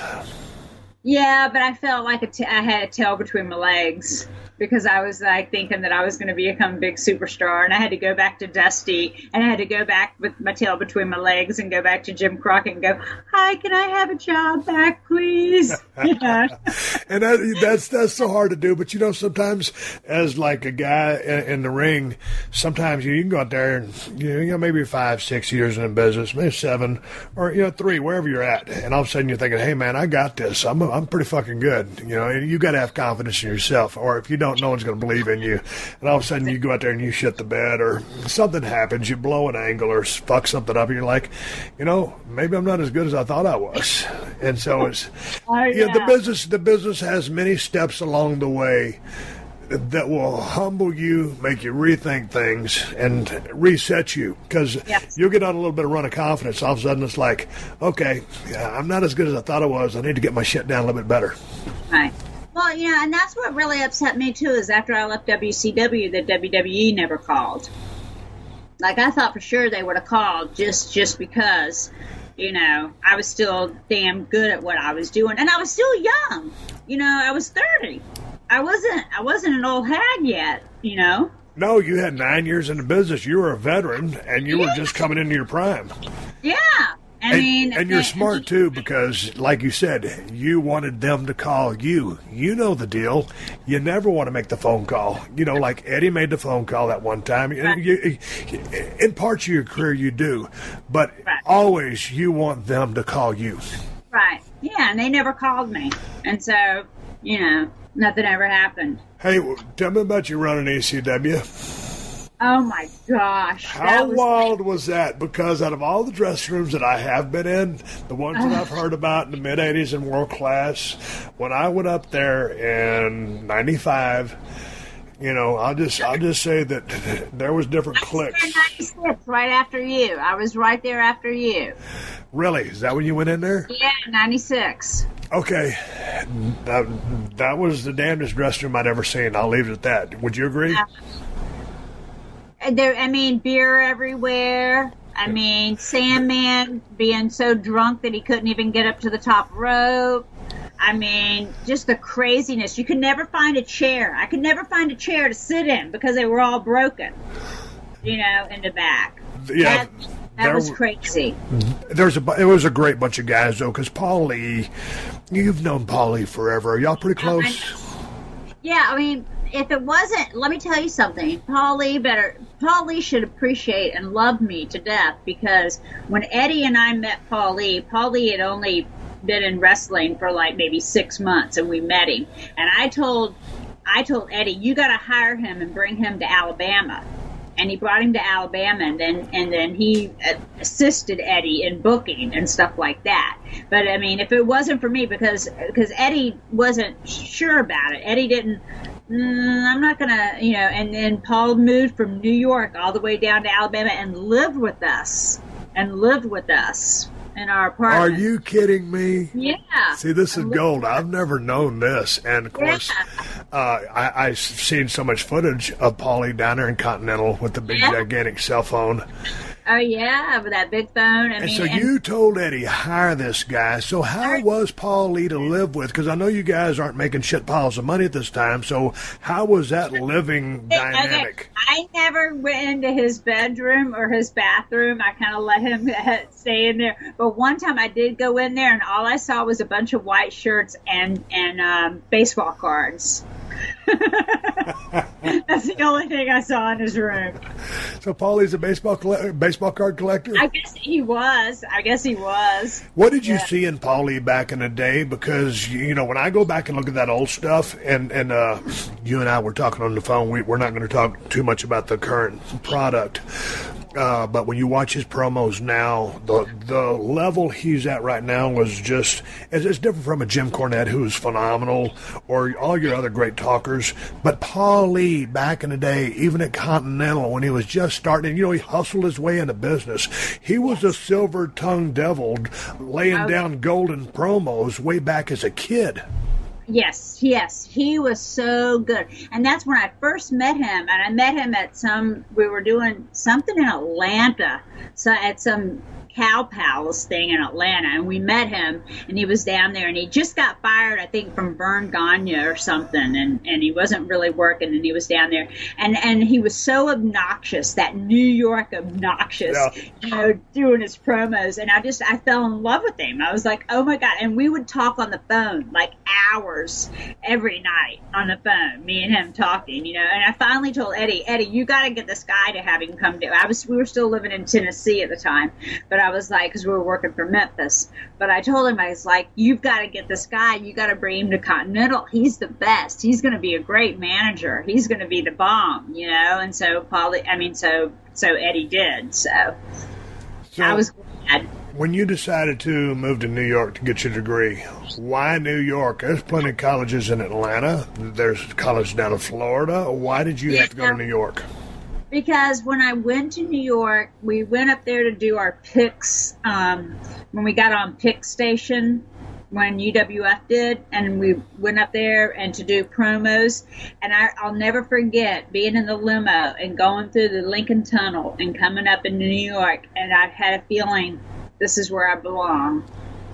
G: Yeah, but I felt like a t- I had a tail between my legs because I was like thinking that I was going to become a big superstar, and I had to go back to Dusty, and I had to go back with my tail between my legs and go back to Jim Crockett and go, "Hi, can I have a job back, please?" Yeah.
F: And that, that's that's so hard to do. But you know, sometimes as like a guy in, in the ring, sometimes you, you can go out there and you know maybe five, six years in business, maybe seven, or you know three, wherever you're at, and all of a sudden you're thinking, "Hey man, I got this. I'm I'm pretty fucking good." You know, and you got to have confidence in yourself, or if you don't, no one's going to believe in you. And all of a sudden you go out there and you shit the bed, or something happens, you blow an angle or fuck something up, and you're like, you know, maybe I'm not as good as I thought I was. And so it's
G: Oh,
F: yeah,
G: yeah.
F: the business the business has many steps along the way that will humble you, make you rethink things, and reset you. Because
G: Yes.
F: you'll get on a little bit of run of confidence. All of a sudden, it's like, okay, yeah, I'm not as good as I thought I was. I need to get my shit down a little bit better.
G: Right. Well, you know, and that's what really upset me too. Is after I left W C W, that W W E never called. Like I thought for sure they would have called, just just because, you know, I was still damn good at what I was doing, and I was still young. You know, I was thirty. I wasn't. I wasn't an old hag yet. You know.
F: No, you had nine years in the business. You were a veteran, and you
G: Yeah.
F: were just coming into your prime.
G: Yeah. I
F: And,
G: mean,
F: and you're
G: and-
F: smart too, because like you said, you wanted them to call you. You know the deal. You never want to make the phone call. You know, like Eddie made the phone call that one time.
G: Right.
F: You, in parts of your career, you do, but
G: Right.
F: always you want them to call you.
G: Right. Yeah, and they never called me, and so you know, nothing ever happened.
F: Hey, tell me about your run in E C W.
G: Oh my gosh!
F: How
G: that was
F: wild was that? Because out of all the dressing rooms that I have been in, the ones that I've heard about in the mid eighties and world class, when I went up there in ninety-five, you know, I'll just I'll just say that there was different cliques.
G: ninety-six, right after you. I was right there after you.
F: Really? Is that when you went in there?
G: Yeah, ninety-six.
F: Okay. That, that was the damnedest dressing room I'd ever seen. I'll leave it at that. Would you agree?
G: Yeah. There, I mean, beer everywhere. I mean, Sandman being so drunk that he couldn't even get up to the top rope. I mean, just the craziness. You could never find a chair. I could never find a chair to sit in because they were all broken, you know, in the back.
F: Yeah.
G: That, that
F: there
G: was
F: were-
G: crazy.
F: There's a bu- it was a great bunch of guys though, because Paul Lee, you've known Paul Lee forever. Are y'all pretty close?
G: Yeah, I mean, if it wasn't, let me tell you something. Paul Lee better, Paul Lee should appreciate and love me to death, because when Eddie and I met Paul Lee, Paul Lee had only been in wrestling for like maybe six months, and we met him. And I told, I told Eddie, you got to hire him and bring him to Alabama. And he brought him to Alabama, and then and then he assisted Eddie in booking and stuff like that. But I mean, if it wasn't for me, because because Eddie wasn't sure about it, Eddie didn't. Mm, I'm not gonna, you know. And then Paul moved from New York all the way down to Alabama and lived with us, and lived with us. in our apartment.
F: Are you kidding me?
G: Yeah.
F: See, this is gold. I've never known this. And, of course, yeah. uh, I, I've seen so much footage of Paulie down there in Continental with the big, yeah. gigantic cell phone.
G: Oh, yeah, with that big phone. I
F: and
G: mean,
F: so
G: and
F: you told Eddie, hire this guy. So how was Paulie to live with? Because I know you guys aren't making shit piles of money at this time. So how was that living dynamic?
G: Okay. I never went into his bedroom or his bathroom. I kind of let him stay in there. But one time I did go in there, and all I saw was a bunch of white shirts and, and um, baseball cards. That's the only thing I saw in his room.
F: So Paulie's a baseball coll- baseball card collector?
G: I guess he was. I guess he was.
F: What did you
G: yeah.
F: see in Paulie back in the day? Because, you know, when I go back and look at that old stuff, and, and uh, you and I were talking on the phone, we, we're not going to talk too much about the current product. Uh, but when you watch his promos now, the the level he's at right now was just, it's, it's different from a Jim Cornette, who's phenomenal, or all your other great talkers. But Paulie, back in the day, even at Continental, when he was just starting, you know, he hustled his way into business. He was a silver-tongued devil laying okay. down golden promos way back as a kid.
G: Yes, yes, he was so good. And that's when I first met him. And I met him at some, we were doing something in Atlanta, so at some Cow Palace thing in Atlanta. And we met him, and he was down there, and he just got fired, I think, from Vern Gagne or something. And, and he wasn't really working, and he was down there. And, and he was so obnoxious, that New York obnoxious, yeah. you know, doing his promos. And I just, I fell in love with him. I was like, oh my God. And we would talk on the phone, like hours every night on the phone, me and him talking, you know. And I finally told Eddie, Eddie, you got to get this guy to have him come to. I was, we were still living in Tennessee at the time, but I was like, because we were working for Memphis. But I told him, I was like, you've got to get this guy. You got to bring him to Continental. He's the best. He's going to be a great manager. He's going to be the bomb, you know. And so Paulie, I mean, so so Eddie did. So, so I was glad.
F: When you decided to move to New York to get your degree, why New York? There's plenty of colleges in Atlanta. There's college down in Florida. Why did you yeah. have to go to New York?
G: Because when I went to New York, we went up there to do our picks, um, when we got on Pick Station, when U W F did, and we went up there and to do promos. And I, I'll never forget being in the limo and going through the Lincoln Tunnel and coming up into New York, and I had a feeling this is where I belong.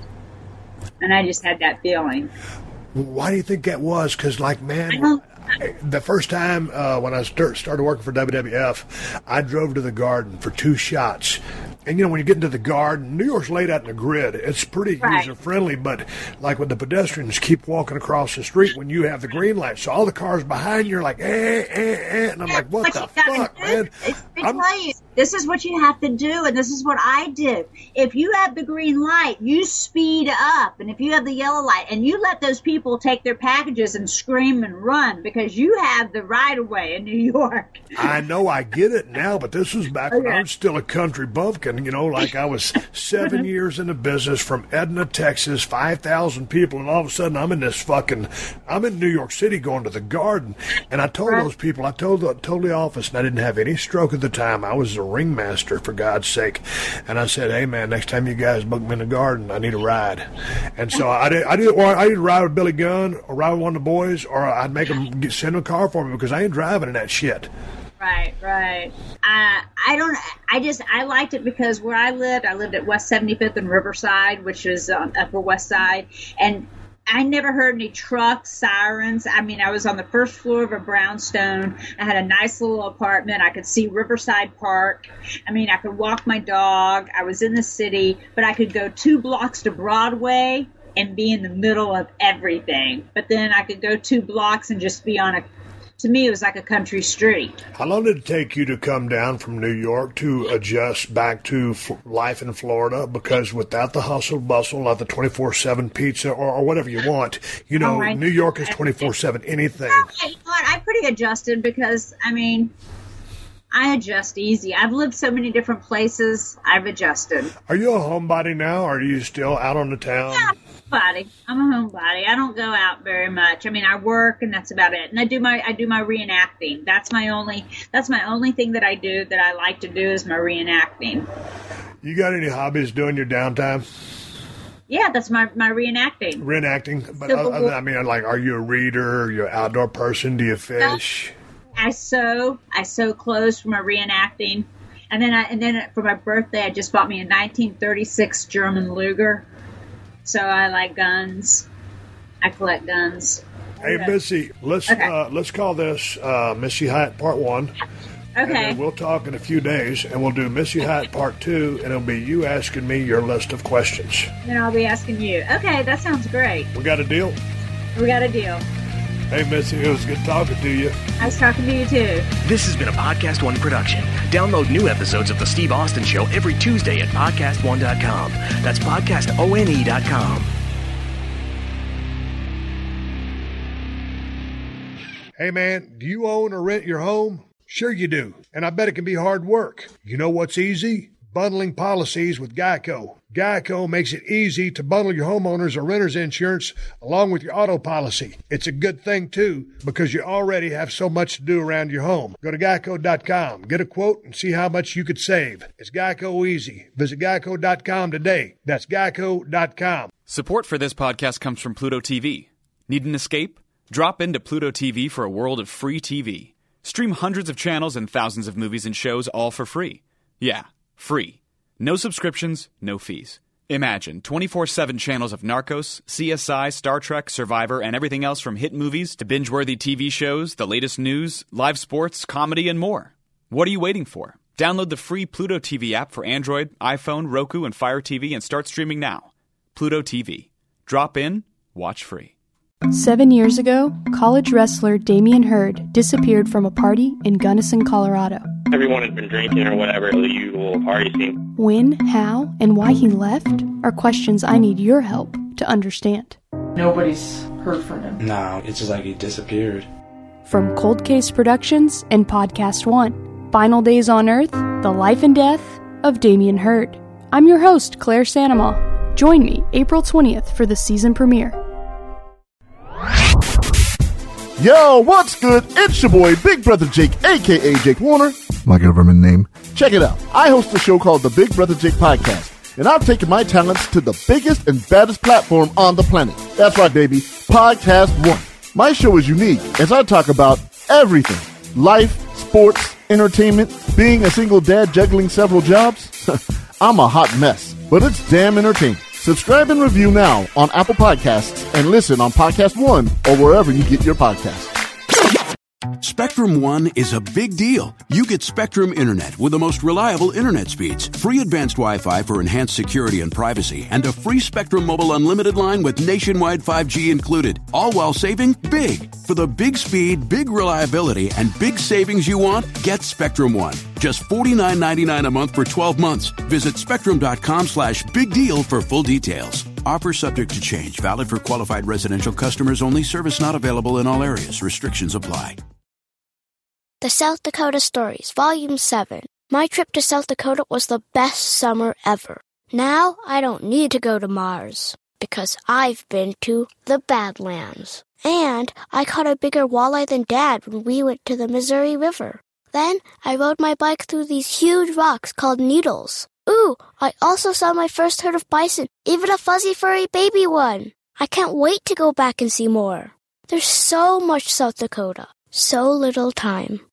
G: And I just had that feeling.
F: Why do you think that was? Because, like, man, the first time uh, when I start, started working for W W F, I drove to the Garden for two shots. And, you know, when you get into the Garden, New York's laid out in a grid. It's pretty
G: right.
F: user-friendly, but like when the pedestrians keep walking across the street when you have the green light. So all the cars behind you are like, eh, eh, eh. And I'm like, what, what the fuck, man?
G: I tell you, this is what you have to do, and this is what I do. If you have the green light, you speed up. And if you have the yellow light, and you let those people take their packages and scream and run because you have the right-of-way in New York.
F: I know, I get it now, but this was back okay. when I was still a country bumpkin. You know, like I was seven years in the business from Edna, Texas, five thousand people, and all of a sudden I'm in this fucking, I'm in New York City going to the Garden. And I told those people, I told the, told the office, and I didn't have any stroke at the time. I was a ringmaster, for God's sake. And I said, hey, man, next time you guys book me in the Garden, I need a ride. And so I did, I did, or I did ride with Billy Gunn, or ride with one of the boys, or I'd make them get, send a car for me because I ain't driving in that shit.
G: Right, right. Uh, I don't, I just, I liked it because where I lived, I lived at West seventy-fifth and Riverside, which is on Upper West Side, and I never heard any trucks, sirens. I mean, I was on the first floor of a brownstone. I had a nice little apartment. I could see Riverside Park. I mean, I could walk my dog. I was in the city, but I could go two blocks to Broadway and be in the middle of everything. But then I could go two blocks and just be on a, to me, it was like a country street.
F: How long did it take you to come down from New York to adjust back to f- life in Florida? Because without the hustle bustle, not the twenty-four seven pizza or, or whatever you want, you know, oh, right. New York is twenty-four seven anything.
G: Well, you know what? I pretty adjusted because, I mean, I adjust easy. I've lived so many different places. I've adjusted.
F: Are you a homebody now, or are you still out on the town?
G: Yeah. Body. I'm a homebody. I don't go out very much. I mean, I work and that's about it. And I do my I do my reenacting. That's my only that's my only thing that I do that I like to do is my reenacting.
F: You got any hobbies during your downtime?
G: Yeah, that's my, my reenacting.
F: Reenacting? But
G: Civil
F: other,
G: War.
F: I mean, like, are you a reader? Are you an outdoor person? Do you fish?
G: I sew. I sew clothes for my reenacting. And then I, and then for my birthday, I just bought me a nineteen thirty-six German Luger. So I like guns. I collect guns.
F: Hey,
G: Okay.
F: Missy, let's
G: Okay.
F: uh, let's call this uh, Missy Hyatt Part One. And
G: Okay.
F: then we'll talk in a few days, and we'll do Missy Hyatt Part Two, and it'll be you asking me your list of questions.
G: Then I'll be asking you. Okay, that sounds great.
F: We got a deal?
G: We got a deal.
F: Hey, Missy, it was good talking to you.
G: Nice talking to you, too.
E: This has been a Podcast One production. Download new episodes of The Steve Austin Show every Tuesday at podcast one dot com. That's podcast one dot com.
F: Hey, man, do you own or rent your home? Sure you do, and I bet it can be hard work. You know what's easy? Bundling policies with Geico. Geico makes it easy to bundle your homeowners or renters insurance along with your auto policy. It's a good thing, too, because you already have so much to do around your home. Go to geico dot com, get a quote, and see how much you could save. It's Geico easy. Visit geico dot com today. That's geico dot com.
I: Support for this podcast comes from Pluto T V. Need an escape? Drop into Pluto T V for a world of free T V. Stream hundreds of channels and thousands of movies and shows all for free. Yeah, free. No subscriptions, no fees. Imagine twenty-four seven channels of Narcos, C S I, Star Trek, Survivor, and everything else from hit movies to binge-worthy T V shows, the latest news, live sports, comedy, and more. What are you waiting for? Download the free Pluto T V app for Android, iPhone, Roku, and Fire T V and start streaming now. Pluto T V. Drop in, watch free.
J: Seven years ago, college wrestler Damian Hurd disappeared from a party in Gunnison, Colorado.
K: Everyone had been drinking or whatever, the usual party scene.
J: When, how, and why he left are questions I need your help to understand.
L: Nobody's heard from him.
M: No, it's just like he disappeared.
J: From Cold Case Productions and Podcast One, Final Days on Earth, The Life and Death of Damian Hurd. I'm your host, Claire Sanama. Join me April twentieth for the season premiere.
N: Yo, what's good? It's your boy, Big Brother Jake, a k a. Jake Warner, my government name. Check it out. I host a show called the Big Brother Jake Podcast, and I've taken my talents to the biggest and baddest platform on the planet. That's right, baby. Podcast One. My show is unique as I talk about everything. Life, sports, entertainment, being a single dad juggling several jobs. I'm a hot mess, but it's damn entertaining. Subscribe and review now on Apple Podcasts and listen on Podcast One or wherever you get your podcasts.
O: Spectrum One is a big deal. You get Spectrum Internet with the most reliable internet speeds, free advanced Wi-Fi for enhanced security and privacy, and a free Spectrum Mobile Unlimited line with nationwide five G included, all while saving big. For the big speed, big reliability, and big savings you want, get Spectrum One. Just forty-nine ninety-nine a month for twelve months. Visit spectrum.com slash big deal for full details. Offer subject to change. Valid for qualified residential customers only. Service not available in all areas. Restrictions apply.
P: The South Dakota Stories, Volume seven. My trip to South Dakota was the best summer ever. Now I don't need to go to Mars, because I've been to the Badlands. And I caught a bigger walleye than Dad when we went to the Missouri River. Then I rode my bike through these huge rocks called needles. Ooh, I also saw my first herd of bison, even a fuzzy furry baby one. I can't wait to go back and see more. There's so much South Dakota, so little time.